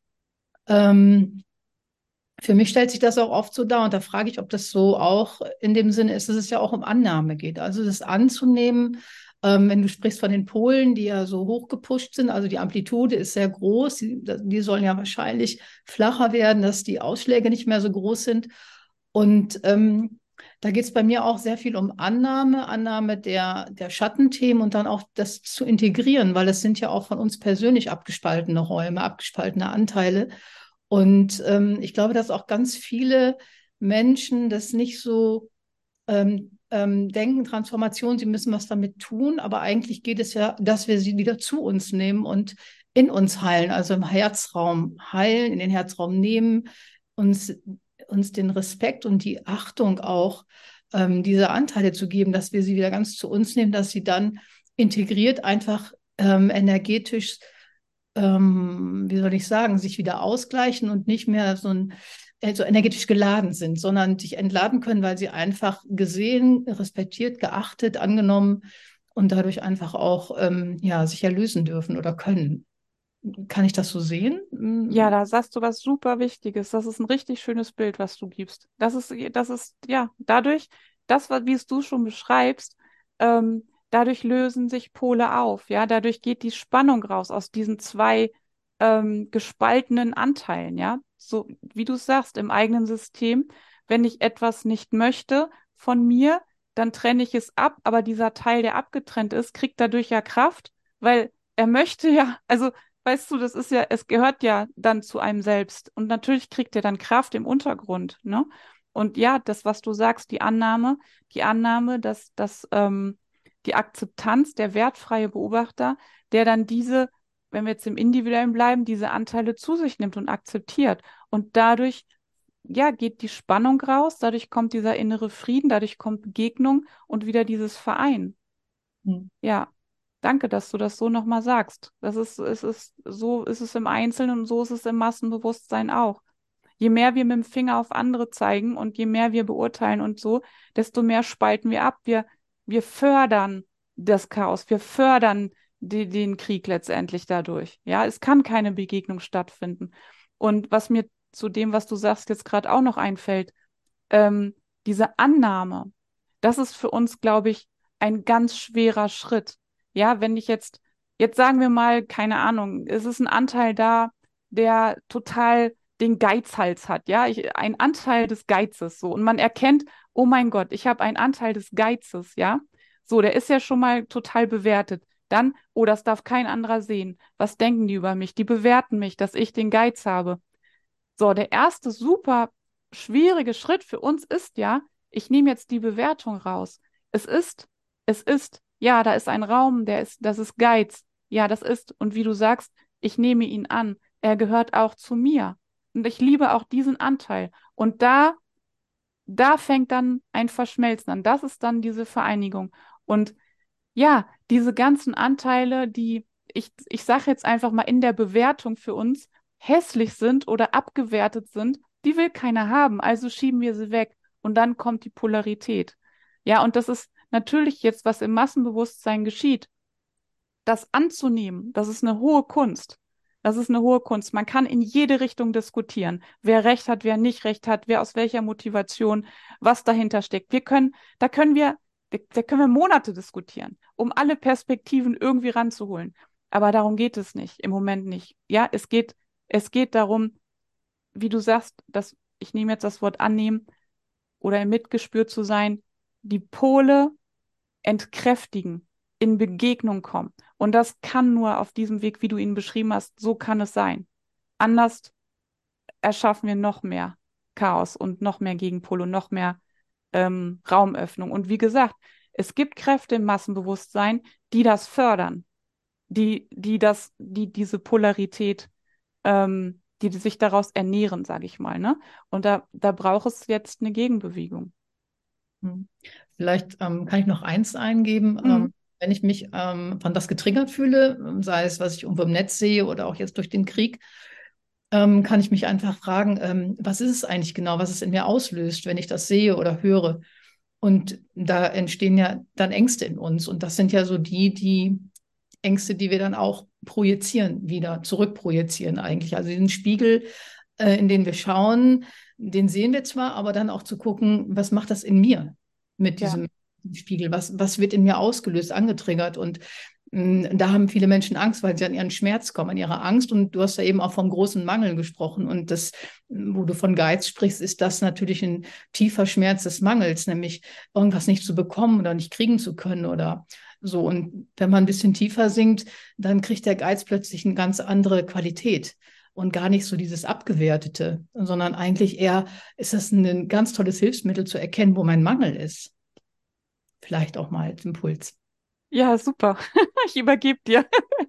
Ähm, für mich stellt sich das auch oft so dar und da frage ich, ob das so auch in dem Sinne ist, dass es ja auch um Annahme geht. Also das anzunehmen, ähm, wenn du sprichst von den Polen, die ja so hoch gepusht sind, also die Amplitude ist sehr groß, die, die sollen ja wahrscheinlich flacher werden, dass die Ausschläge nicht mehr so groß sind. Und ähm, da geht es bei mir auch sehr viel um Annahme, Annahme der, der Schattenthemen und dann auch das zu integrieren, weil es sind ja auch von uns persönlich abgespaltene Räume, abgespaltene Anteile. Und ähm, ich glaube, dass auch ganz viele Menschen das nicht so ähm, ähm, denken, Transformation, sie müssen was damit tun, aber eigentlich geht es ja, dass wir sie wieder zu uns nehmen und in uns heilen, also im Herzraum heilen, in den Herzraum nehmen, uns, uns den Respekt und die Achtung auch ähm, dieser Anteile zu geben, dass wir sie wieder ganz zu uns nehmen, dass sie dann integriert einfach ähm, energetisch, ähm, wie soll ich sagen, sich wieder ausgleichen und nicht mehr so ein so energetisch geladen sind, sondern sich entladen können, weil sie einfach gesehen, respektiert, geachtet, angenommen und dadurch einfach auch ähm, ja, sich erlösen dürfen oder können. Kann ich das so sehen? Ja, Mm. da sagst du was super Wichtiges. Das ist ein richtig schönes Bild, was du gibst. Das ist, das ist, ja, dadurch, das, was- wie es du schon beschreibst, ähm, dadurch lösen sich Pole auf, ja, dadurch geht die Spannung raus aus diesen zwei ähm, gespaltenen Anteilen, ja. So, wie du sagst, im eigenen System, wenn ich etwas nicht möchte von mir, dann trenne ich es ab, aber dieser Teil, der abgetrennt ist, kriegt dadurch ja Kraft, weil er möchte ja, also weißt du, das ist ja, es gehört ja dann zu einem selbst. Und natürlich kriegt er dann Kraft im Untergrund, ne? Und ja, das, was du sagst, die Annahme, die Annahme, dass, dass ähm, die Akzeptanz, der wertfreie Beobachter, der dann diese, wenn wir jetzt im Individuellen bleiben, diese Anteile zu sich nimmt und akzeptiert. Und dadurch, ja, geht die Spannung raus, dadurch kommt dieser innere Frieden, dadurch kommt Begegnung und wieder dieses Verein. Hm. Ja, danke, dass du das so nochmal sagst. Das ist, es ist, so ist es im Einzelnen und so ist es im Massenbewusstsein auch. Je mehr wir mit dem Finger auf andere zeigen und je mehr wir beurteilen und so, desto mehr spalten wir ab. Wir, wir fördern das Chaos, wir fördern die, den Krieg letztendlich dadurch. Ja, es kann keine Begegnung stattfinden. Und was mir zu dem, was du sagst, jetzt gerade auch noch einfällt, ähm, diese Annahme, das ist für uns, glaube ich, ein ganz schwerer Schritt. Ja, wenn ich jetzt, jetzt sagen wir mal, keine Ahnung, es ist ein Anteil da, der total den Geizhals hat, ja, ich, ein Anteil des Geizes, so. Und man erkennt, oh mein Gott, ich habe einen Anteil des Geizes, ja. So, der ist ja schon mal total bewertet. Dann, oh, das darf kein anderer sehen. Was denken die über mich? Die bewerten mich, dass ich den Geiz habe. So, der erste super schwierige Schritt für uns ist ja, ich nehme jetzt die Bewertung raus. Es ist, es ist, ja, da ist ein Raum, der ist, das ist Geiz. Ja, das ist, und wie du sagst, ich nehme ihn an. Er gehört auch zu mir. Und ich liebe auch diesen Anteil. Und da, da fängt dann ein Verschmelzen an. Das ist dann diese Vereinigung. Und ja, diese ganzen Anteile, die ich, ich sage jetzt einfach mal in der Bewertung für uns hässlich sind oder abgewertet sind, die will keiner haben, also schieben wir sie weg. Und dann kommt die Polarität. Ja, und das ist natürlich jetzt, was im Massenbewusstsein geschieht. Das anzunehmen, das ist eine hohe Kunst. Das ist eine hohe Kunst. Man kann in jede Richtung diskutieren, wer Recht hat, wer nicht Recht hat, wer aus welcher Motivation, was dahinter steckt. Wir können, da können wir, da, da können wir Monate diskutieren, um alle Perspektiven irgendwie ranzuholen. Aber darum geht es nicht, im Moment nicht. Ja, es geht, es geht darum, wie du sagst, dass, ich nehme jetzt das Wort annehmen oder im Mitgespür zu sein, die Pole entkräftigen, in Begegnung kommen. Und das kann nur auf diesem Weg, wie du ihn beschrieben hast, so kann es sein. Anders erschaffen wir noch mehr Chaos und noch mehr Gegenpol und noch mehr ähm, Raumöffnung. Und wie gesagt, es gibt Kräfte im Massenbewusstsein, die das fördern, die, die das, die diese Polarität, ähm, die sich daraus ernähren, sage ich mal, ne? Und da, da braucht es jetzt eine Gegenbewegung. Hm. Vielleicht ähm, kann ich noch eins eingeben. Mhm. Ähm, wenn ich mich ähm, von was getriggert fühle, ähm, sei es, was ich irgendwo im Netz sehe oder auch jetzt durch den Krieg, ähm, kann ich mich einfach fragen, ähm, was ist es eigentlich genau, was es in mir auslöst, wenn ich das sehe oder höre. Und da entstehen ja dann Ängste in uns. Und das sind ja so die, die Ängste, die wir dann auch projizieren, wieder zurückprojizieren eigentlich. Also diesen Spiegel, äh, in den wir schauen, den sehen wir zwar, aber dann auch zu gucken, was macht das in mir mit Ja, diesem Spiegel? Was, was wird in mir ausgelöst, angetriggert? Und mh, da haben viele Menschen Angst, weil sie an ihren Schmerz kommen, an ihre Angst. Und du hast ja eben auch vom großen Mangel gesprochen. Und das, wo du von Geiz sprichst, ist das natürlich ein tiefer Schmerz des Mangels, nämlich irgendwas nicht zu bekommen oder nicht kriegen zu können oder so. Und wenn man ein bisschen tiefer sinkt, dann kriegt der Geiz plötzlich eine ganz andere Qualität und gar nicht so dieses Abgewertete, sondern eigentlich eher ist das ein ganz tolles Hilfsmittel zu erkennen, wo mein Mangel ist. Vielleicht auch mal als Impuls. ja, super. Ich übergebe dir.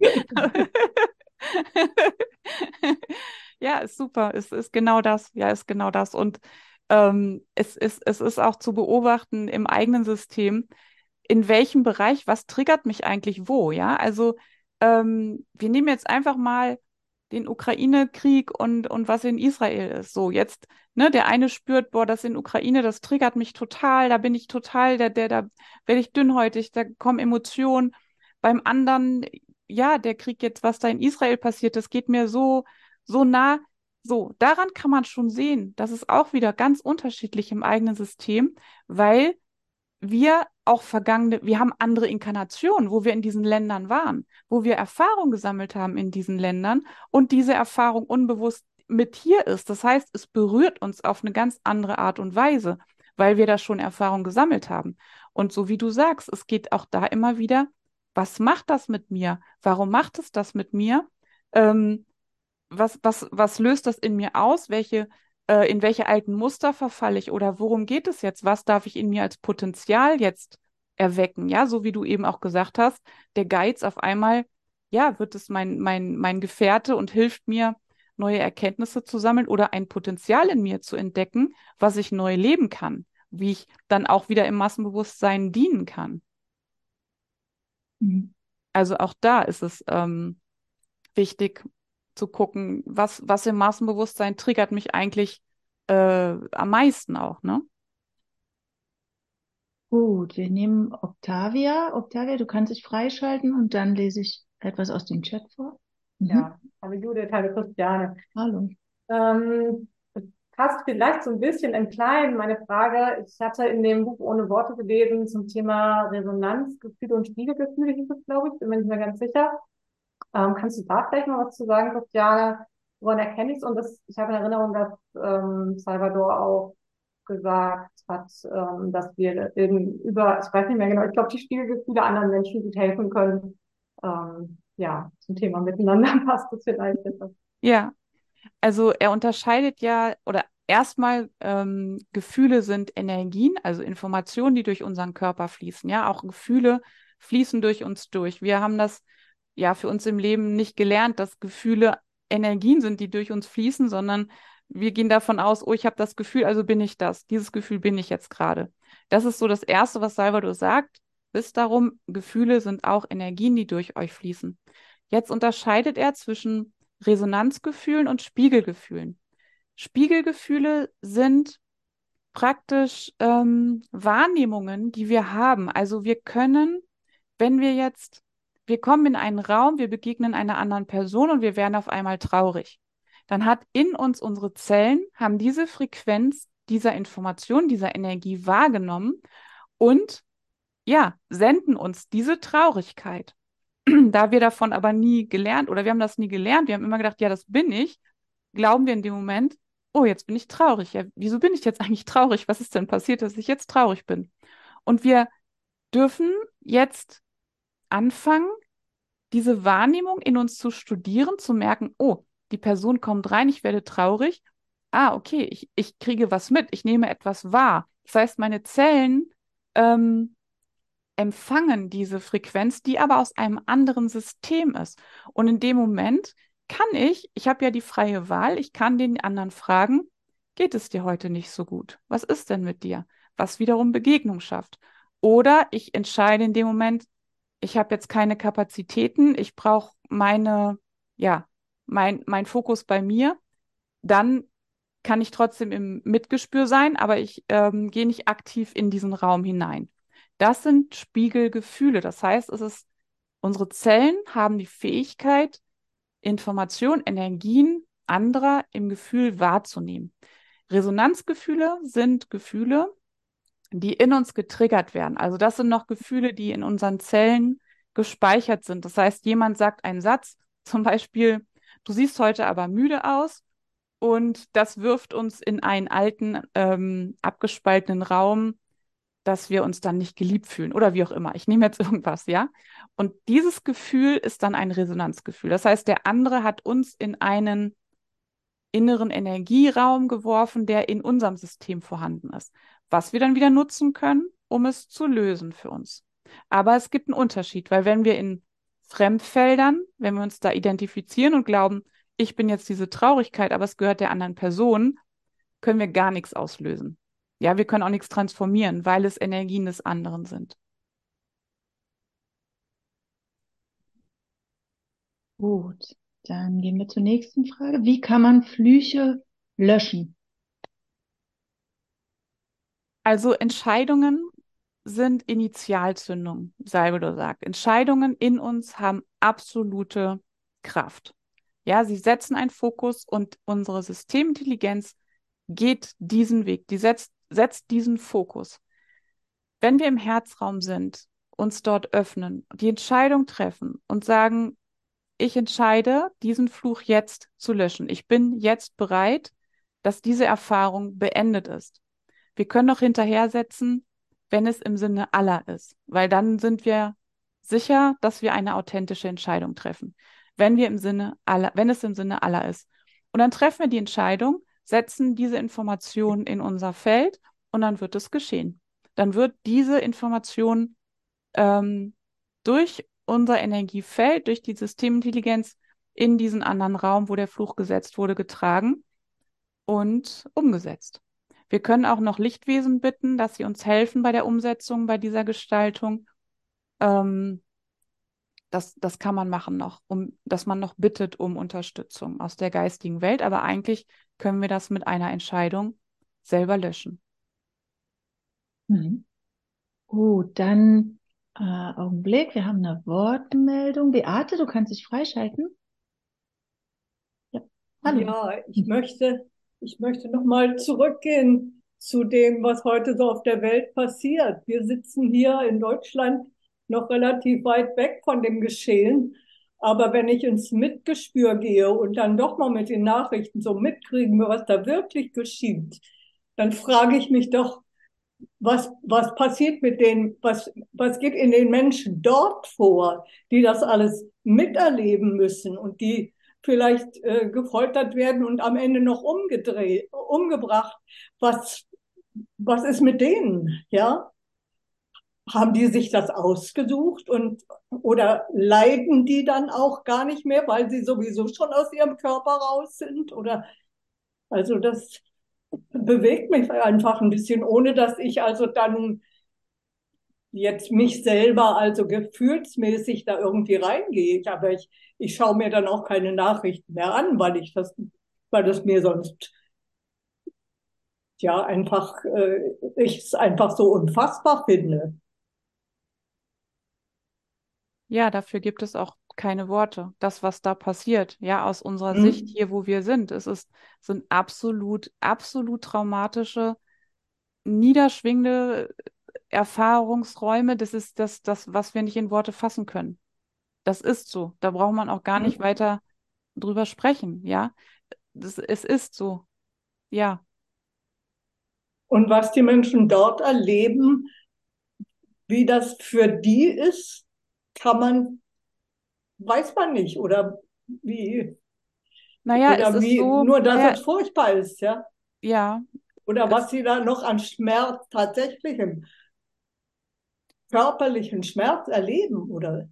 Ja, ist super. Es ist genau das. Ja, ist genau das. Und ähm, es ist, es ist auch zu beobachten im eigenen System, in welchem Bereich, was triggert mich eigentlich wo, ja? Also ähm, wir nehmen jetzt einfach mal den Ukraine-Krieg und, und was in Israel ist. So, jetzt, ne, der eine spürt, boah, das in Ukraine, das triggert mich total, da bin ich total, der, der, da werde ich dünnhäutig, da kommen Emotionen. Beim anderen, ja, der Krieg jetzt, was da in Israel passiert, das geht mir so, so nah. So, daran kann man schon sehen, das ist auch wieder ganz unterschiedlich im eigenen System, weil wir auch vergangene, wir haben andere Inkarnationen, wo wir in diesen Ländern waren, wo wir Erfahrung gesammelt haben in diesen Ländern und diese Erfahrung unbewusst mit hier ist. Das heißt, es berührt uns auf eine ganz andere Art und Weise, weil wir da schon Erfahrung gesammelt haben. Und so wie du sagst, es geht auch da immer wieder, was macht das mit mir? Warum macht es das mit mir? Ähm, was, was, was löst das in mir aus? Welche, äh, in welche alten Muster verfalle ich oder worum geht es jetzt? Was darf ich in mir als Potenzial jetzt erwecken? Ja, so wie du eben auch gesagt hast, der Geiz auf einmal, ja, wird es mein, mein, mein Gefährte und hilft mir, neue Erkenntnisse zu sammeln oder ein Potenzial in mir zu entdecken, was ich neu leben kann, wie ich dann auch wieder im Massenbewusstsein dienen kann. Mhm. Also auch da ist es ähm, wichtig zu gucken, was, was im Massenbewusstsein triggert mich eigentlich äh, am meisten auch, ne? Gut, wir nehmen Octavia. Octavia, du kannst dich freischalten und dann lese ich etwas aus dem Chat vor. Mhm. Ja, hallo Judith, hallo Christiane. Hallo. Ähm, es passt vielleicht so ein bisschen im Kleinen meine Frage. Ich hatte in dem Buch Ohne Worte gelesen zum Thema Resonanzgefühle und Spiegelgefühle, hieß es, glaube ich, bin mir nicht mehr ganz sicher. Ähm, kannst du da vielleicht noch was zu sagen, Christiane? Woran erkenne ich es? Und das, ich habe in Erinnerung, dass ähm, Salvador auch gesagt hat, ähm, dass wir eben über, ich weiß nicht mehr genau, ich glaube, die Spiegelgefühle anderen Menschen gut helfen können. Ähm, ja, zum Thema Miteinander passt das vielleicht etwas. Ja, also er unterscheidet ja, oder erstmal ähm, Gefühle sind Energien, also Informationen, die durch unseren Körper fließen. Ja, auch Gefühle fließen durch uns durch. Wir haben das ja für uns im Leben nicht gelernt, dass Gefühle Energien sind, die durch uns fließen, sondern wir gehen davon aus, oh, ich habe das Gefühl, also bin ich das. Dieses Gefühl bin ich jetzt gerade. Das ist so das Erste, was Salvador sagt. Wisst darum, Gefühle sind auch Energien, die durch euch fließen. Jetzt unterscheidet er zwischen Resonanzgefühlen und Spiegelgefühlen. Spiegelgefühle sind praktisch ähm, Wahrnehmungen, die wir haben. Also wir können, wenn wir jetzt, wir kommen in einen Raum, wir begegnen einer anderen Person und wir werden auf einmal traurig. Dann hat in uns unsere Zellen, haben diese Frequenz dieser Information, dieser Energie wahrgenommen und ja, senden uns diese Traurigkeit. Da wir davon aber nie gelernt oder wir haben das nie gelernt, wir haben immer gedacht, ja, das bin ich, glauben wir in dem Moment, oh, jetzt bin ich traurig. Ja, wieso bin ich jetzt eigentlich traurig? Was ist denn passiert, dass ich jetzt traurig bin? Und wir dürfen jetzt anfangen, diese Wahrnehmung in uns zu studieren, zu merken, oh, die Person kommt rein, ich werde traurig. Ah, okay, ich, ich kriege was mit, ich nehme etwas wahr. Das heißt, meine Zellen ähm, empfangen diese Frequenz, die aber aus einem anderen System ist. Und in dem Moment kann ich, ich habe ja die freie Wahl, ich kann den anderen fragen, geht es dir heute nicht so gut? Was ist denn mit dir? Was wiederum Begegnung schafft. Oder ich entscheide in dem Moment, ich habe jetzt keine Kapazitäten, ich brauche meine, ja, mein, mein Fokus bei mir, dann kann ich trotzdem im Mitgespür sein, aber ich ähm, gehe nicht aktiv in diesen Raum hinein. Das sind Spiegelgefühle. Das heißt, es ist, unsere Zellen haben die Fähigkeit, Information, Energien anderer im Gefühl wahrzunehmen. Resonanzgefühle sind Gefühle, die in uns getriggert werden. Also das sind noch Gefühle, die in unseren Zellen gespeichert sind. Das heißt, jemand sagt einen Satz, zum Beispiel, du siehst heute aber müde aus. Und das wirft uns in einen alten, ähm, abgespaltenen Raum, dass wir uns dann nicht geliebt fühlen oder wie auch immer. Ich nehme jetzt irgendwas, ja? Und dieses Gefühl ist dann ein Resonanzgefühl. Das heißt, der andere hat uns in einen inneren Energieraum geworfen, der in unserem System vorhanden ist, was wir dann wieder nutzen können, um es zu lösen für uns. Aber es gibt einen Unterschied, weil wenn wir in Fremdfeldern, wenn wir uns da identifizieren und glauben, ich bin jetzt diese Traurigkeit, aber es gehört der anderen Person, können wir gar nichts auslösen. Ja, wir können auch nichts transformieren, weil es Energien des anderen sind. Gut, dann gehen wir zur nächsten Frage. Wie kann man Flüche löschen? Also Entscheidungen sind Initialzündung, Salvador sagt. Entscheidungen in uns haben absolute Kraft. Ja, sie setzen einen Fokus und unsere Systemintelligenz geht diesen Weg, die setzt, setzt diesen Fokus. Wenn wir im Herzraum sind, uns dort öffnen, die Entscheidung treffen und sagen, ich entscheide, diesen Fluch jetzt zu löschen. Ich bin jetzt bereit, dass diese Erfahrung beendet ist. Wir können noch hinterher setzen, wenn es im Sinne aller ist, weil dann sind wir sicher, dass wir eine authentische Entscheidung treffen. Wenn wir im Sinne aller, wenn es im Sinne aller ist. Und dann treffen wir die Entscheidung, setzen diese Information in unser Feld und dann wird es geschehen. Dann wird diese Information ähm, durch unser Energiefeld, durch die Systemintelligenz in diesen anderen Raum, wo der Fluch gesetzt wurde, getragen und umgesetzt. Wir können auch noch Lichtwesen bitten, dass sie uns helfen bei der Umsetzung, bei dieser Gestaltung. Ähm, das, das kann man machen noch, um, dass man noch bittet um Unterstützung aus der geistigen Welt. Aber eigentlich können wir das mit einer Entscheidung selber löschen. Mhm. Gut, dann äh, Augenblick, wir haben eine Wortmeldung. Beate, du kannst dich freischalten. Ja, hallo. Ja, ich möchte, ich möchte nochmal zurückgehen zu dem, was heute so auf der Welt passiert. Wir sitzen hier in Deutschland noch relativ weit weg von dem Geschehen. Aber wenn ich ins Mitgespür gehe und dann doch mal mit den Nachrichten so mitkriegen, was da wirklich geschieht, dann frage ich mich doch, was, was passiert mit denen, was, was geht in den Menschen dort vor, die das alles miterleben müssen und die vielleicht äh, gefoltert werden und am Ende noch umgedreht, umgebracht. Was, was ist mit denen? Ja? Haben die sich das ausgesucht und oder leiden die dann auch gar nicht mehr, weil sie sowieso schon aus ihrem Körper raus sind? Oder also das bewegt mich einfach ein bisschen, ohne dass ich also dann jetzt mich selber also gefühlsmäßig da irgendwie reingehe. Aber ich, ich schaue mir dann auch keine Nachrichten mehr an, weil ich das, weil das mir sonst ja einfach, äh, ich es einfach so unfassbar finde. Ja, dafür gibt es auch keine Worte. Das, was da passiert, ja, aus unserer Sicht Hm? hier, wo wir sind, es ist, sind absolut, absolut traumatische, niederschwingende Erfahrungsräume. Das ist das, das, was wir nicht in Worte fassen können. Das ist so. Da braucht man auch gar nicht Hm? weiter drüber sprechen, ja. Das, es ist so, ja. Und was die Menschen dort erleben, wie das für die ist, kann man, weiß man nicht. Oder wie, Naja, es oder ist wie, so, nur dass naja, es furchtbar ist, ja. ja, Oder was es, sie da noch an Schmerz, tatsächlichem körperlichen Schmerz erleben, oder?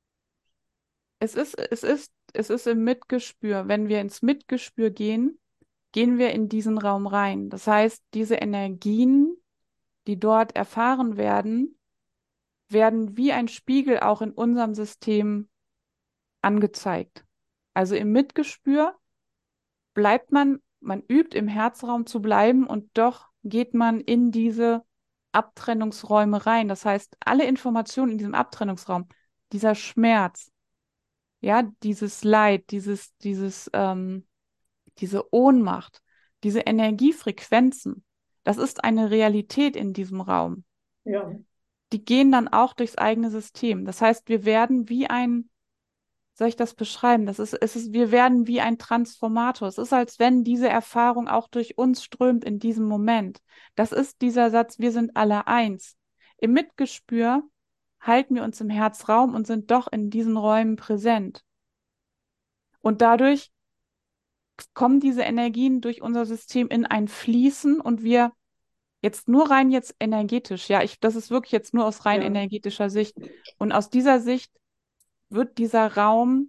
es ist, es ist, es ist im Mitgespür. Wenn wir ins Mitgespür gehen, gehen wir in diesen Raum rein. Das heißt, diese Energien, die dort erfahren werden, werden wie ein Spiegel auch in unserem System angezeigt. Also im Mitgespür bleibt man, man übt im Herzraum zu bleiben und doch geht man in diese Abtrennungsräume rein. Das heißt, alle Informationen in diesem Abtrennungsraum, dieser Schmerz, ja, dieses Leid, dieses, dieses, ähm, diese Ohnmacht, diese Energiefrequenzen, das ist eine Realität in diesem Raum. Ja. Die gehen dann auch durchs eigene System. Das heißt, wir werden wie ein, soll ich das beschreiben? Das ist, es ist, wir werden wie ein Transformator. Es ist, als wenn diese Erfahrung auch durch uns strömt in diesem Moment. Das ist dieser Satz, wir sind alle eins. Im Mitgespür halten wir uns im Herzraum und sind doch in diesen Räumen präsent. Und dadurch kommen diese Energien durch unser System in ein Fließen und wir jetzt nur rein jetzt energetisch, ja, ich, das ist wirklich jetzt nur aus rein Ja. energetischer Sicht. Und aus dieser Sicht wird dieser Raum,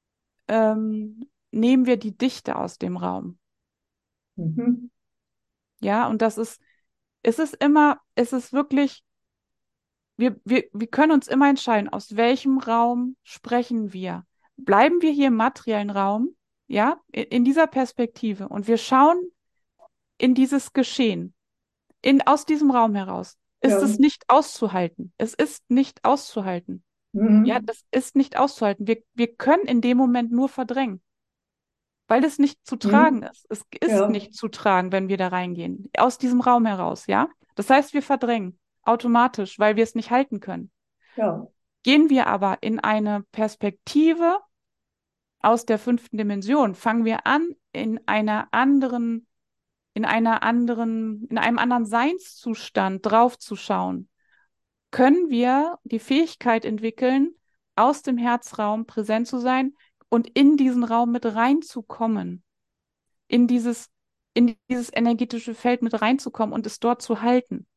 ähm, nehmen wir die Dichte aus dem Raum. Mhm. Ja, und das ist, es ist immer, es ist wirklich, wir, wir, wir können uns immer entscheiden, aus welchem Raum sprechen wir. Bleiben wir hier im materiellen Raum, ja, in, in dieser Perspektive und wir schauen in dieses Geschehen, in, aus diesem Raum heraus. Ist Ja. es nicht auszuhalten? Es ist nicht auszuhalten. Ja, Mhm. das ist nicht auszuhalten. Wir, wir können in dem Moment nur verdrängen, weil es nicht zu tragen Mhm. ist. Es ist Ja. nicht zu tragen, wenn wir da reingehen, aus diesem Raum heraus, ja? Das heißt, wir verdrängen automatisch, weil wir es nicht halten können. Ja. Gehen wir aber in eine Perspektive aus der fünften Dimension, fangen wir an, in einer anderen, in einer anderen, in einem anderen Seinszustand draufzuschauen, können wir die Fähigkeit entwickeln, aus dem Herzraum präsent zu sein und in diesen Raum mit reinzukommen, in dieses, in dieses energetische Feld mit reinzukommen und es dort zu halten.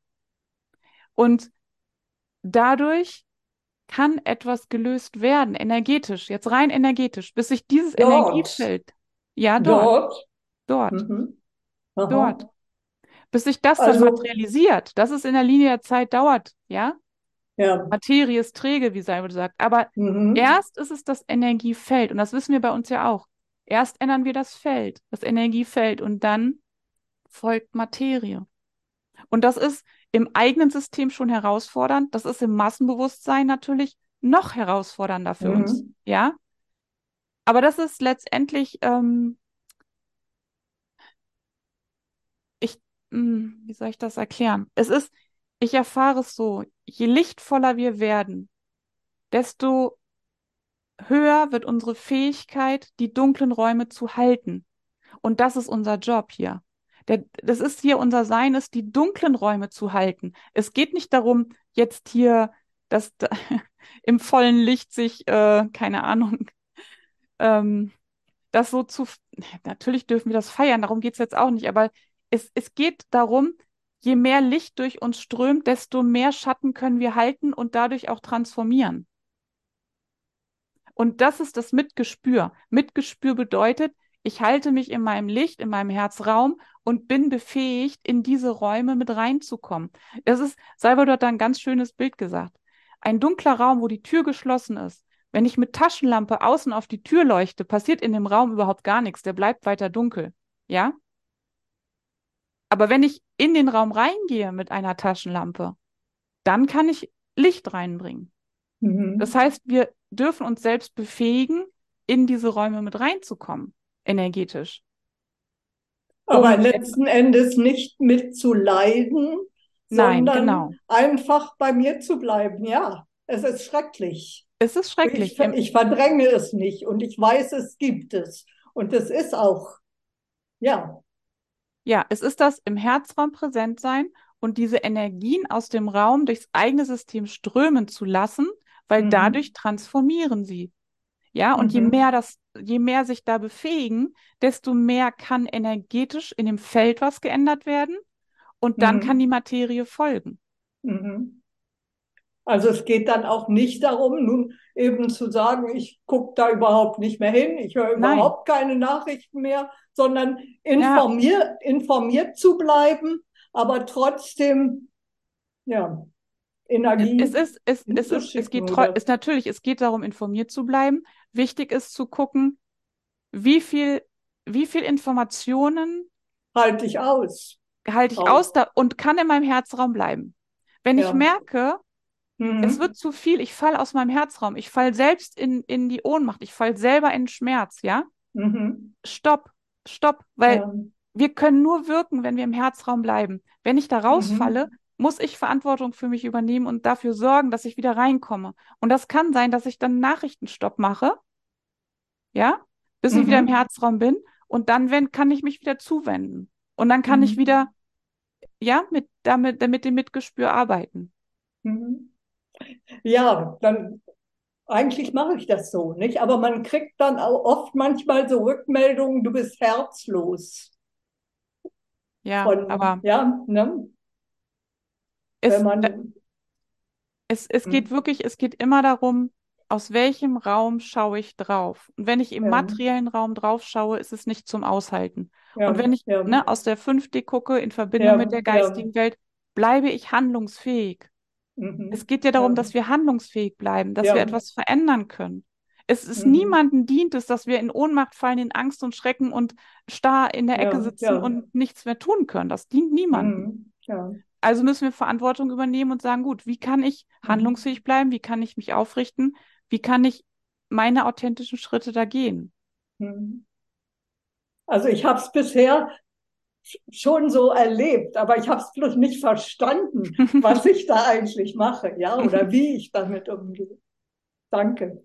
Und dadurch kann etwas gelöst werden, energetisch, jetzt rein energetisch, bis sich dieses Dort. Energiefeld, ja, dort, Dort. dort, Mhm. dort, Aha. bis sich das dann Also, materialisiert, dass es in der Linie der Zeit dauert, ja, ja. Materie ist träge, wie Seiwert sagt. Aber Mhm. erst ist es das Energiefeld. Und das wissen wir bei uns ja auch. Erst ändern wir das Feld, das Energiefeld. Und dann folgt Materie. Und das ist im eigenen System schon herausfordernd. Das ist im Massenbewusstsein natürlich noch herausfordernder für uns. Mhm. Ja, aber das ist letztendlich, ähm, ich, mh, wie soll ich das erklären? Es ist, ich erfahre es so, je lichtvoller wir werden, desto höher wird unsere Fähigkeit, die dunklen Räume zu halten. Und das ist unser Job hier. Der, das ist hier unser Sein, ist die dunklen Räume zu halten. Es geht nicht darum, jetzt hier, dass da, im vollen Licht sich, äh, keine Ahnung, ähm, das so zu, natürlich dürfen wir das feiern, darum geht's jetzt auch nicht, aber es, es geht darum, je mehr Licht durch uns strömt, desto mehr Schatten können wir halten und dadurch auch transformieren. Und das ist das Mitgespür. Mitgespür bedeutet, ich halte mich in meinem Licht, in meinem Herzraum und bin befähigt, in diese Räume mit reinzukommen. Das ist, Salvador hat da ein ganz schönes Bild gesagt. Ein dunkler Raum, wo die Tür geschlossen ist. Wenn ich mit Taschenlampe außen auf die Tür leuchte, passiert in dem Raum überhaupt gar nichts. Der bleibt weiter dunkel. Ja? Aber wenn ich in den Raum reingehe mit einer Taschenlampe, dann kann ich Licht reinbringen. Das Mhm. heißt, wir dürfen uns selbst befähigen, in diese Räume mit reinzukommen, energetisch. Aber Um, letzten Endes nicht mitzuleiden, nein, sondern genau. einfach bei mir zu bleiben. Ja, es ist schrecklich. Es ist Ich, schrecklich. Im, ich verdränge es nicht und ich weiß, es gibt es. Und es ist auch, ja. ja, es ist das im Herzraum präsent sein und diese Energien aus dem Raum durchs eigene System strömen zu lassen, weil Mhm. dadurch transformieren sie. Ja, und je Mhm. mehr das, je mehr sich da befähigen, desto mehr kann energetisch in dem Feld was geändert werden und dann kann die Mhm. Materie folgen. Mhm. Also es geht dann auch nicht darum, nun eben zu sagen, ich gucke da überhaupt nicht mehr hin, ich höre Nein, überhaupt keine Nachrichten mehr, sondern ja, informiert, informiert zu bleiben, aber trotzdem, ja, es Energie ist, es, es ist, es hinzuschicken geht treu, oder ist natürlich, es geht darum, informiert zu bleiben. Wichtig ist zu gucken, wie viel, wie viel Informationen halte ich aus. halte ich aus Auch, da und kann in meinem Herzraum bleiben. Wenn ich ja. merke, es wird Mhm. zu viel, ich falle aus meinem Herzraum, ich falle selbst in, in die Ohnmacht, ich falle selber in den Schmerz, ja? Mhm. Stopp, stopp, weil Ja. wir können nur wirken, wenn wir im Herzraum bleiben. Wenn ich da rausfalle, Mhm. muss ich Verantwortung für mich übernehmen und dafür sorgen, dass ich wieder reinkomme. Und das kann sein, dass ich dann einen Nachrichtenstopp mache, ja, bis ich wieder im Mhm. Herzraum bin. Und dann, wenn, kann ich mich wieder zuwenden. Und dann kann ich Mhm. wieder, ja, mit, damit, mit dem Mitgespür arbeiten. Mhm. Ja, dann eigentlich mache ich das so, nicht? Aber man kriegt dann auch oft manchmal so Rückmeldungen, du bist herzlos. Ja, Von, aber ja, ne? Wenn es, äh, man, es, es geht hm, wirklich, es geht immer darum, aus welchem Raum schaue ich drauf. Und wenn ich im ja, materiellen Raum drauf schaue, ist es nicht zum Aushalten. Und ja, wenn ich, ja, ne, aus der fünf D gucke, in Verbindung mit ja, der ja, geistigen Welt, bleibe ich handlungsfähig. Es mhm, geht ja darum, ja, dass wir handlungsfähig bleiben, dass wir ja, etwas verändern können. Es ist mhm, niemandem dient es, dass wir in Ohnmacht fallen, in Angst und Schrecken und starr in der Ecke ja, sitzen ja, und nichts mehr tun können. Das dient niemandem. mhm, ja, Also müssen wir Verantwortung übernehmen und sagen, gut, wie kann ich mhm, handlungsfähig bleiben? Wie kann ich mich aufrichten? Wie kann ich meine authentischen Schritte da gehen? mhm. Also ich habe es bisher schon so erlebt, aber ich habe es bloß nicht verstanden, was ich da eigentlich mache, ja, oder wie ich damit umgehe. Danke.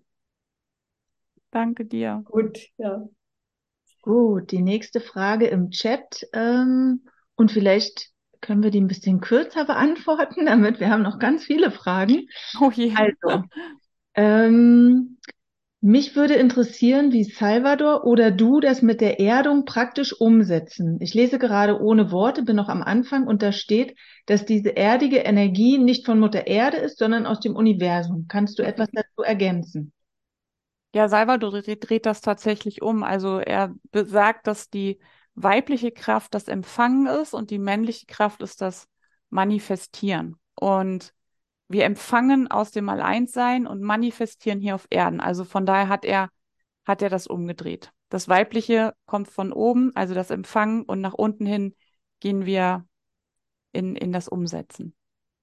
Danke dir. Gut, ja. Gut, die nächste Frage im Chat. Ähm, und vielleicht können wir die ein bisschen kürzer beantworten, damit wir haben noch ganz viele Fragen. Oh je. Also, ähm, mich würde interessieren, wie Salvador oder du das mit der Erdung praktisch umsetzen. Ich lese gerade ohne Worte, bin noch am Anfang und da steht, dass diese erdige Energie nicht von Mutter Erde ist, sondern aus dem Universum. Kannst du etwas dazu ergänzen? Ja, Salvador dreht, dreht das tatsächlich um. Also er besagt, dass die weibliche Kraft das Empfangen ist und die männliche Kraft ist das Manifestieren. Und wir empfangen aus dem All-Eins-Sein und manifestieren hier auf Erden. Also von daher hat er, hat er das umgedreht. Das Weibliche kommt von oben, also das Empfangen, und nach unten hin gehen wir in, in das Umsetzen.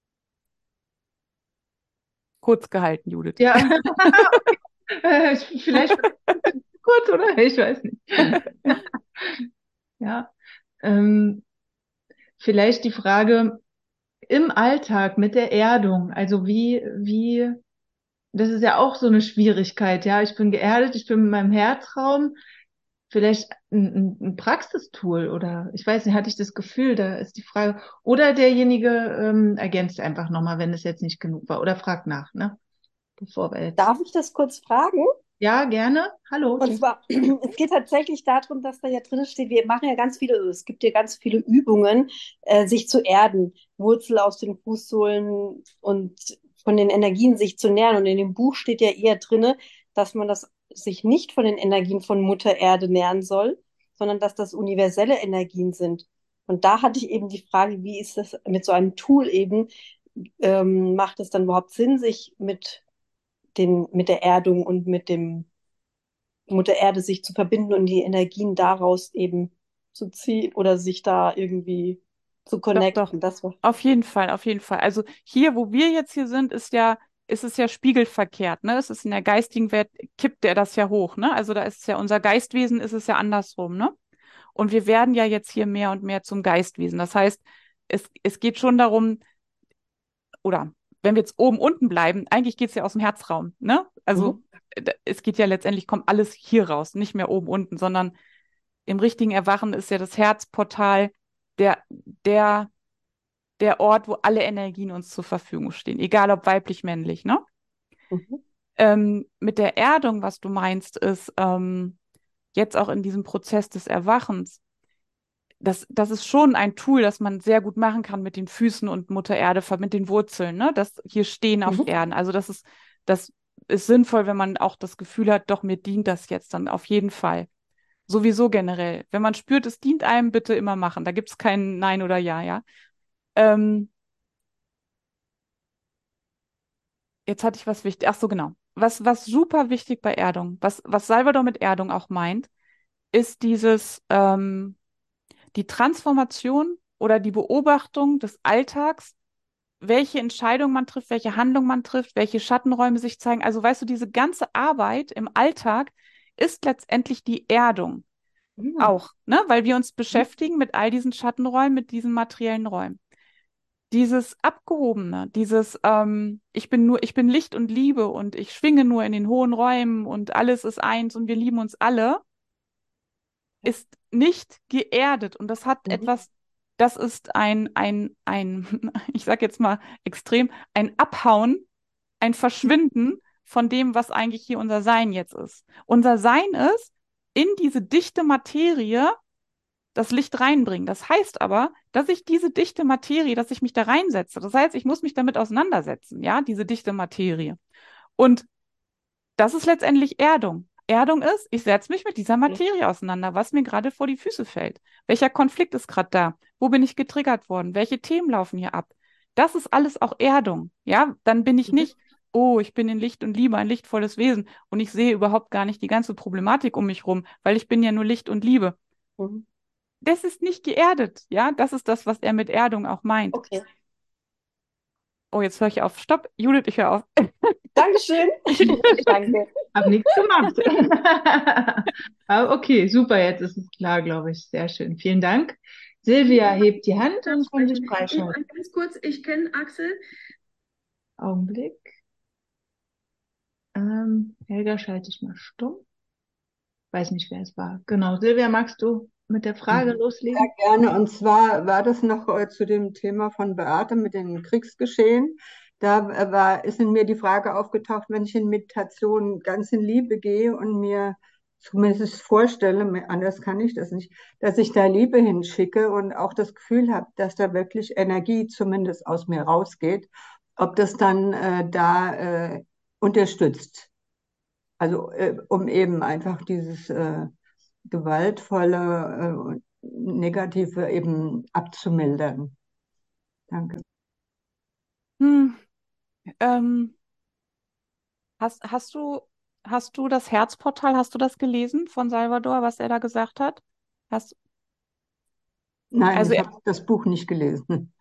Kurz gehalten, Judith. Ja, Äh, vielleicht kurz, oder? Ich weiß nicht. Ja, ähm, vielleicht die Frage im Alltag mit der Erdung. Also wie, wie, das ist ja auch so eine Schwierigkeit. Ja, ich bin geerdet, ich bin mit meinem Herzraum. Vielleicht ein, ein, ein Praxistool oder ich weiß nicht, hatte ich das Gefühl, da ist die Frage. Oder derjenige ähm, ergänzt einfach nochmal, wenn es jetzt nicht genug war. Oder fragt nach, ne? Bevor wir jetzt. Darf ich das kurz fragen? Ja, gerne. Hallo. Und Jess. zwar, es geht tatsächlich darum, dass da ja drin steht, wir machen ja ganz viele, es gibt ja ganz viele Übungen, äh, sich zu erden, Wurzel aus den Fußsohlen und von den Energien sich zu nähern. Und in dem Buch steht ja eher drin, dass man das sich nicht von den Energien von Mutter Erde nähern soll, sondern dass das universelle Energien sind. Und da hatte ich eben die Frage, wie ist das mit so einem Tool eben, ähm, macht es dann überhaupt Sinn, sich mit den, mit der Erdung und mit dem Mutter Erde sich zu verbinden und die Energien daraus eben zu ziehen oder sich da irgendwie zu Doch, doch. connecten. Das war. Auf jeden Fall, auf jeden Fall. Also hier, wo wir jetzt hier sind, ist ja, ist es ja spiegelverkehrt, ne? Es ist in der geistigen Welt, kippt der das ja hoch, ne? Also da ist es ja unser Geistwesen, ist es ja andersrum, ne? Und wir werden ja jetzt hier mehr und mehr zum Geistwesen. Das heißt, es, es geht schon darum, oder wenn wir jetzt oben unten bleiben, eigentlich geht es ja aus dem Herzraum, ne? Also Mhm. d- es geht ja letztendlich, kommt alles hier raus, nicht mehr oben unten, sondern im richtigen Erwachen ist ja das Herzportal der, der, der Ort, wo alle Energien uns zur Verfügung stehen, egal ob weiblich, männlich, ne? Mhm. Ähm, mit der Erdung, was du meinst, ist ähm, jetzt auch in diesem Prozess des Erwachens, das, das ist schon ein Tool, das man sehr gut machen kann mit den Füßen und Mutter Erde, ver- mit den Wurzeln, ne? Das hier stehen auf Mhm. Erden. Also das ist, das ist sinnvoll, wenn man auch das Gefühl hat, doch, mir dient das jetzt dann auf jeden Fall. Sowieso generell. Wenn man spürt, es dient einem, bitte immer machen. Da gibt es kein Nein oder Ja, ja. Ähm, jetzt hatte ich was wichtig. Ach so, genau. Was, was super wichtig bei Erdung, was, was Salvador mit Erdung auch meint, ist dieses, ähm, die Transformation oder die Beobachtung des Alltags, welche Entscheidung man trifft, welche Handlung man trifft, welche Schattenräume sich zeigen. Also weißt du, diese ganze Arbeit im Alltag ist letztendlich die Erdung Mhm. auch, ne? Weil wir uns beschäftigen mit all diesen Schattenräumen, mit diesen materiellen Räumen. Dieses Abgehobene, dieses ähm, ich bin nur, ich bin Licht und Liebe und ich schwinge nur in den hohen Räumen und alles ist eins und wir lieben uns alle, ist nicht geerdet und das hat Mhm. etwas, das ist ein, ein, ein, ich sag jetzt mal extrem, ein Abhauen, ein Verschwinden von dem, was eigentlich hier unser Sein jetzt ist. Unser Sein ist, in diese dichte Materie das Licht reinbringen. Das heißt aber, dass ich diese dichte Materie, dass ich mich da reinsetze. Das heißt, ich muss mich damit auseinandersetzen, ja, diese dichte Materie. Und das ist letztendlich Erdung. Erdung ist, ich setze mich mit dieser Materie auseinander, was mir gerade vor die Füße fällt. Welcher Konflikt ist gerade da? Wo bin ich getriggert worden? Welche Themen laufen hier ab? Das ist alles auch Erdung. Ja, dann bin ich nicht, oh, ich bin in Licht und Liebe, ein lichtvolles Wesen und ich sehe überhaupt gar nicht die ganze Problematik um mich rum, weil ich bin ja nur Licht und Liebe. Mhm. Das ist nicht geerdet. Ja, das ist das, was er mit Erdung auch meint. Okay. Oh, jetzt höre ich auf. Stopp, Judith, ich höre auf. Dankeschön. Danke. Hab nichts gemacht. Aber okay, super, jetzt ist es klar, glaube ich. Sehr schön. Vielen Dank. Silvia hebt die Hand und kann sich Ich, freischalten. ganz kurz, ich kenne Axel. Augenblick. Ähm, Helga schalte ich mal stumm. Weiß nicht, wer es war. Genau. Silvia, magst du mit der Frage Ja, loslegen? gerne. Und zwar war das noch äh, zu dem Thema von Beate mit den Kriegsgeschehen. Da äh, war, ist in mir die Frage aufgetaucht, wenn ich in Meditation ganz in Liebe gehe und mir zumindest vorstelle, mir- anders kann ich das nicht, dass ich da Liebe hinschicke und auch das Gefühl habe, dass da wirklich Energie zumindest aus mir rausgeht, ob das dann äh, da äh, unterstützt. Also äh, um eben einfach dieses äh, gewaltvolle, äh, und negative eben abzumildern. Danke. Hm, ähm, hast, hast du, hast du das Herzportal, hast du das gelesen von Salvador, was er da gesagt hat? Hast, Nein, also ich er, habe das Buch nicht gelesen.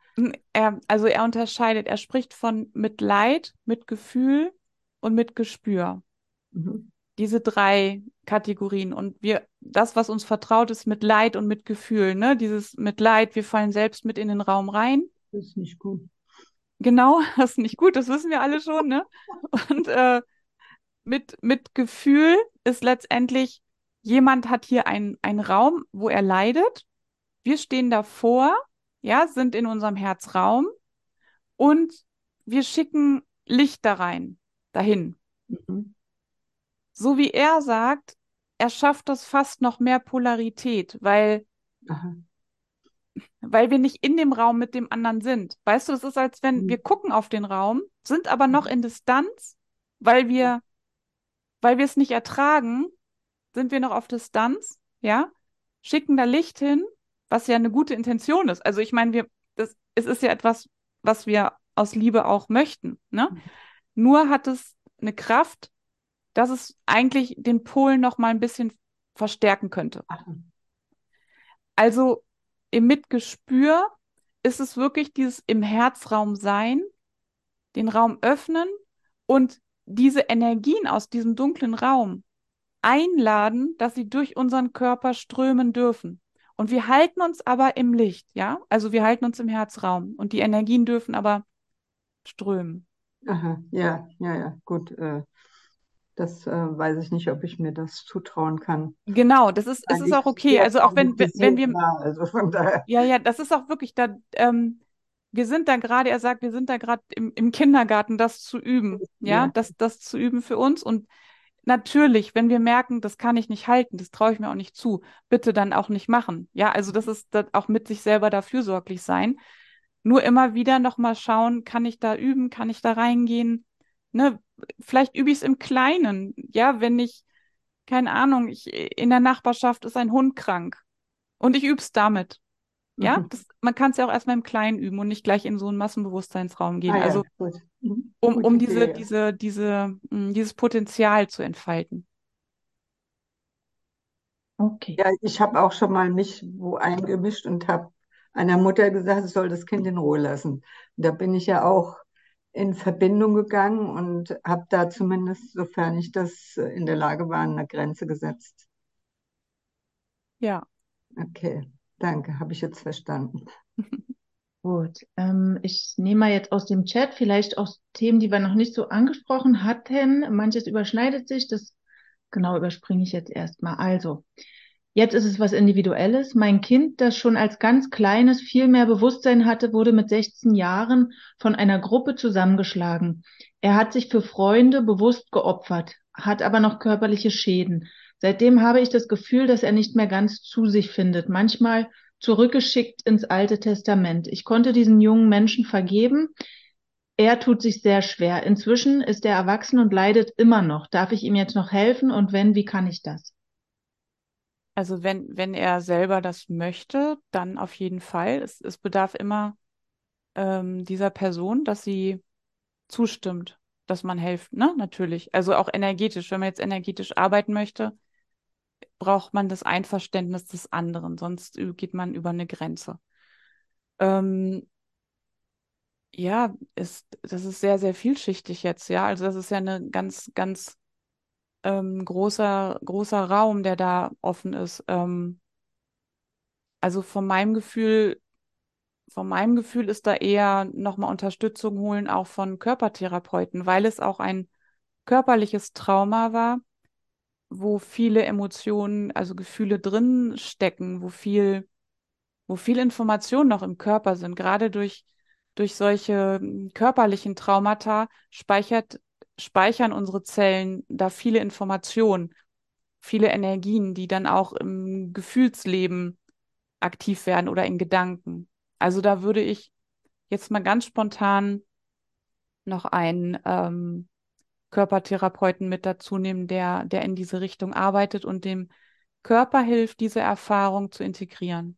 Er, also er unterscheidet, er spricht von Mitleid, Mitgefühl und Mitgespür. Mhm. Diese drei Kategorien. Und wir, das, was uns vertraut ist, Mitleid und Mitgefühl, ne? Dieses Mitleid, wir fallen selbst mit in den Raum rein. Das ist nicht gut. Genau, das ist nicht gut, das wissen wir alle schon, ne? Und äh, mit, mit Gefühl ist letztendlich, jemand hat hier einen, einen Raum, wo er leidet. Wir stehen davor, ja, sind in unserem Herzraum und wir schicken Licht da rein, dahin. Mhm. So wie er sagt, er schafft das fast noch mehr Polarität, weil, Aha. weil wir nicht in dem Raum mit dem anderen sind. Weißt du, es ist, als wenn wir Mhm. gucken auf den Raum, sind aber noch in Distanz, weil wir, weil wir es nicht ertragen, sind wir noch auf Distanz, ja, schicken da Licht hin, was ja eine gute Intention ist. Also ich meine, wir, das, es ist ja etwas, was wir aus Liebe auch möchten, ne? Nur hat es eine Kraft, dass es eigentlich den Pol noch mal ein bisschen verstärken könnte. Aha. Also im Mitgespür ist es wirklich dieses im Herzraum sein, den Raum öffnen und diese Energien aus diesem dunklen Raum einladen, dass sie durch unseren Körper strömen dürfen. Und wir halten uns aber im Licht, ja? Also wir halten uns im Herzraum und die Energien dürfen aber strömen. Aha. Ja, ja, ja, gut. Äh, das äh, weiß ich nicht, ob ich mir das zutrauen kann. Genau, das ist, es ist Eigentlich auch okay. sehr Also auch wenn, wenn wenn traumatisiert wir, war. Also von daher. ja, ja, das ist auch wirklich da, ähm, wir sind da gerade, er sagt, wir sind da gerade im, im Kindergarten, das zu üben, ja, Ja. das, das zu üben für uns. Und natürlich, wenn wir merken, das kann ich nicht halten, das traue ich mir auch nicht zu, bitte dann auch nicht machen. Ja, also das ist das auch mit sich selber da fürsorglich sein. Nur immer wieder nochmal schauen, kann ich da üben, kann ich da reingehen? Ne, vielleicht übe ich es im Kleinen. Ja, wenn ich, keine Ahnung, ich, in der Nachbarschaft ist ein Hund krank und ich übe es damit. Ja, Mhm. das, man kann es ja auch erstmal im Kleinen üben und nicht gleich in so einen Massenbewusstseinsraum gehen. Ah ja, Also gut. Mhm. um, Gute um diese, Idee. diese, diese, mh, dieses Potenzial zu entfalten. Okay. Ja, ich habe auch schon mal mich wo eingemischt und habe einer Mutter gesagt, sie soll das Kind in Ruhe lassen. Und da bin ich ja auch in Verbindung gegangen und habe da zumindest, sofern ich das äh, in der Lage war, eine Grenze gesetzt. Ja. Okay, danke, habe ich jetzt verstanden. Gut, ähm, ich nehme mal jetzt aus dem Chat vielleicht auch Themen, die wir noch nicht so angesprochen hatten. Manches überschneidet sich, das genau überspringe ich jetzt erstmal. Also, jetzt ist es was Individuelles. Mein Kind, das schon als ganz kleines viel mehr Bewusstsein hatte, wurde mit sechzehn Jahren von einer Gruppe zusammengeschlagen. Er hat sich für Freunde bewusst geopfert, hat aber noch körperliche Schäden. Seitdem habe ich das Gefühl, dass er nicht mehr ganz zu sich findet. Manchmal zurückgeschickt ins Alte Testament. Ich konnte diesen jungen Menschen vergeben. Er tut sich sehr schwer. Inzwischen ist er erwachsen und leidet immer noch. Darf ich ihm jetzt noch helfen? Und wenn, wie kann ich das? Also wenn, wenn er selber das möchte, dann auf jeden Fall. Es, es bedarf immer ähm, dieser Person, dass sie zustimmt, dass man hilft, ne? Natürlich. Also auch energetisch. Wenn man jetzt energetisch arbeiten möchte, braucht man das Einverständnis des anderen, sonst ü- geht man über eine Grenze. Ähm, ja, ist, das ist sehr, sehr vielschichtig jetzt, ja. Also das ist ja eine ganz, ganz ähm, großer, großer Raum, der da offen ist. Ähm, also von meinem Gefühl, von meinem Gefühl ist da eher nochmal Unterstützung holen, auch von Körpertherapeuten, weil es auch ein körperliches Trauma war, wo viele Emotionen, also Gefühle drin stecken, wo viel, wo viel Information noch im Körper sind. Gerade durch, durch solche mm, körperlichen Traumata speichert, speichern unsere Zellen da viele Informationen, viele Energien, die dann auch im Gefühlsleben aktiv werden oder in Gedanken. Also da würde ich jetzt mal ganz spontan noch einen ähm, Körpertherapeuten mit dazu nehmen, der, der in diese Richtung arbeitet und dem Körper hilft, diese Erfahrung zu integrieren.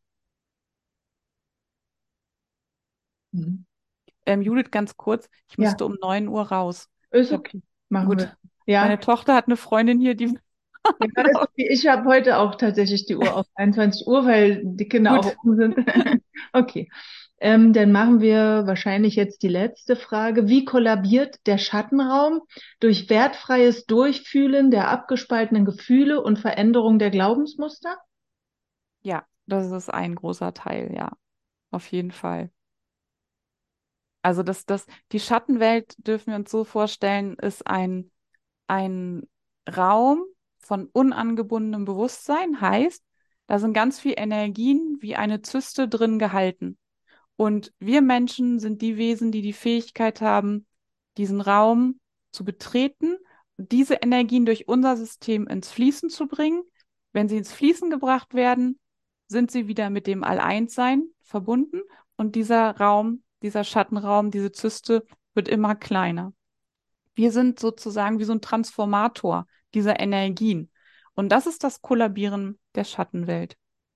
Mhm. Ähm, Judith, ganz kurz, ich Ja, müsste um neun Uhr raus. ist Ich hab, okay. Machen wir. gut, meine Ja, Tochter hat eine Freundin hier, die ja, ist okay. Ich habe heute auch tatsächlich die Uhr auf einundzwanzig Uhr, weil die Kinder auch gut, um sind. Okay. Ähm, dann machen wir wahrscheinlich jetzt die letzte Frage. Wie kollabiert der Schattenraum durch wertfreies Durchfühlen der abgespaltenen Gefühle und Veränderung der Glaubensmuster? Ja, das ist ein großer Teil, ja, auf jeden Fall. Also das, das, die Schattenwelt, dürfen wir uns so vorstellen, ist ein, ein Raum von unangebundenem Bewusstsein, heißt, da sind ganz viel Energien wie eine Zyste drin gehalten. Und wir Menschen sind die Wesen, die die Fähigkeit haben, diesen Raum zu betreten, diese Energien durch unser System ins Fließen zu bringen. Wenn sie ins Fließen gebracht werden, sind sie wieder mit dem All-Eins-Sein verbunden und dieser Raum, dieser Schattenraum, diese Zyste wird immer kleiner. Wir sind sozusagen wie so ein Transformator dieser Energien. Und das ist das Kollabieren der Schattenwelt.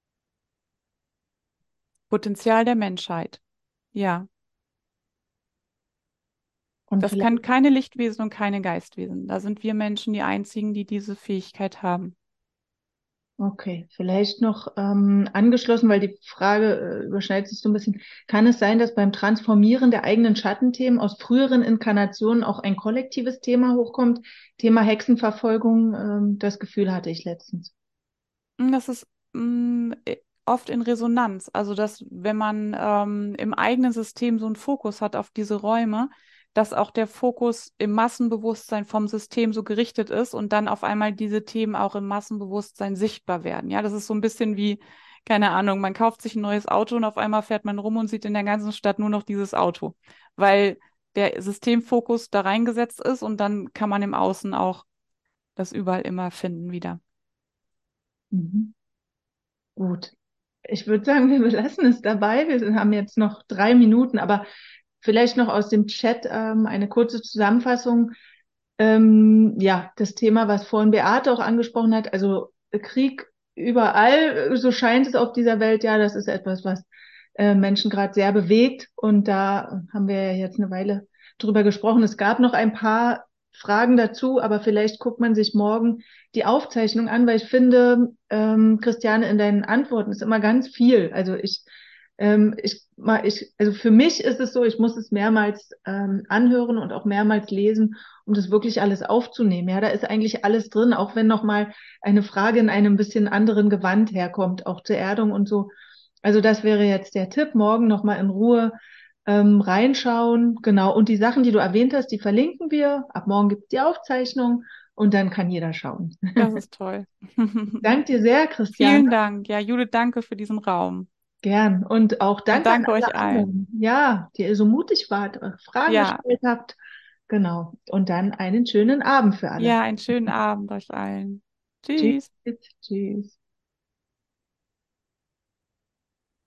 Potenzial der Menschheit. Ja. Und Das vielleicht kann keine Lichtwesen und keine Geistwesen. Da sind wir Menschen die einzigen, die diese Fähigkeit haben. Okay, vielleicht noch ähm, angeschlossen, weil die Frage äh, überschneidet sich so ein bisschen. Kann es sein, dass beim Transformieren der eigenen Schattenthemen aus früheren Inkarnationen auch ein kollektives Thema hochkommt? Thema Hexenverfolgung, ähm, das Gefühl hatte ich letztens. Und das ist mh, äh, oft in Resonanz. Also, dass wenn man ähm, im eigenen System so einen Fokus hat auf diese Räume, dass auch der Fokus im Massenbewusstsein vom System so gerichtet ist und dann auf einmal diese Themen auch im Massenbewusstsein sichtbar werden. Ja, das ist so ein bisschen wie, keine Ahnung, man kauft sich ein neues Auto und auf einmal fährt man rum und sieht in der ganzen Stadt nur noch dieses Auto, weil der Systemfokus da reingesetzt ist und dann kann man im Außen auch das überall immer finden wieder. Mhm. Gut. Ich würde sagen, wir belassen es dabei. Wir haben jetzt noch drei Minuten, aber vielleicht noch aus dem Chat ähm, eine kurze Zusammenfassung. Ähm, ja, das Thema, was vorhin Beate auch angesprochen hat, also Krieg überall, so scheint es auf dieser Welt, ja, das ist etwas, was äh, Menschen gerade sehr bewegt. Und da haben wir ja jetzt eine Weile drüber gesprochen. Es gab noch ein paar Fragen dazu, aber vielleicht guckt man sich morgen die Aufzeichnung an, weil ich finde, ähm, Christiane, in deinen Antworten ist immer ganz viel. Also ich, ähm, ich, ma- ich, also für mich ist es so, ich muss es mehrmals ähm, anhören und auch mehrmals lesen, um das wirklich alles aufzunehmen. Ja, da ist eigentlich alles drin, auch wenn nochmal eine Frage in einem bisschen anderen Gewand herkommt, auch zur Erdung und so. Also das wäre jetzt der Tipp, morgen nochmal in Ruhe ähm, reinschauen. Genau. Und die Sachen, die du erwähnt hast, die verlinken wir. Ab morgen gibt es die Aufzeichnung und dann kann jeder schauen. Das ist toll. Danke dir sehr, Christian. Vielen Dank. Ja, Judith, danke für diesen Raum. Gern. Und auch Und danke an danke alle euch allen. anderen. Ja, die ihr so mutig wart, eure Fragen Ja, gestellt habt. Genau. Und dann einen schönen Abend für alle. ja, einen schönen Abend euch allen. Tschüss. Tschüss. Tschüss.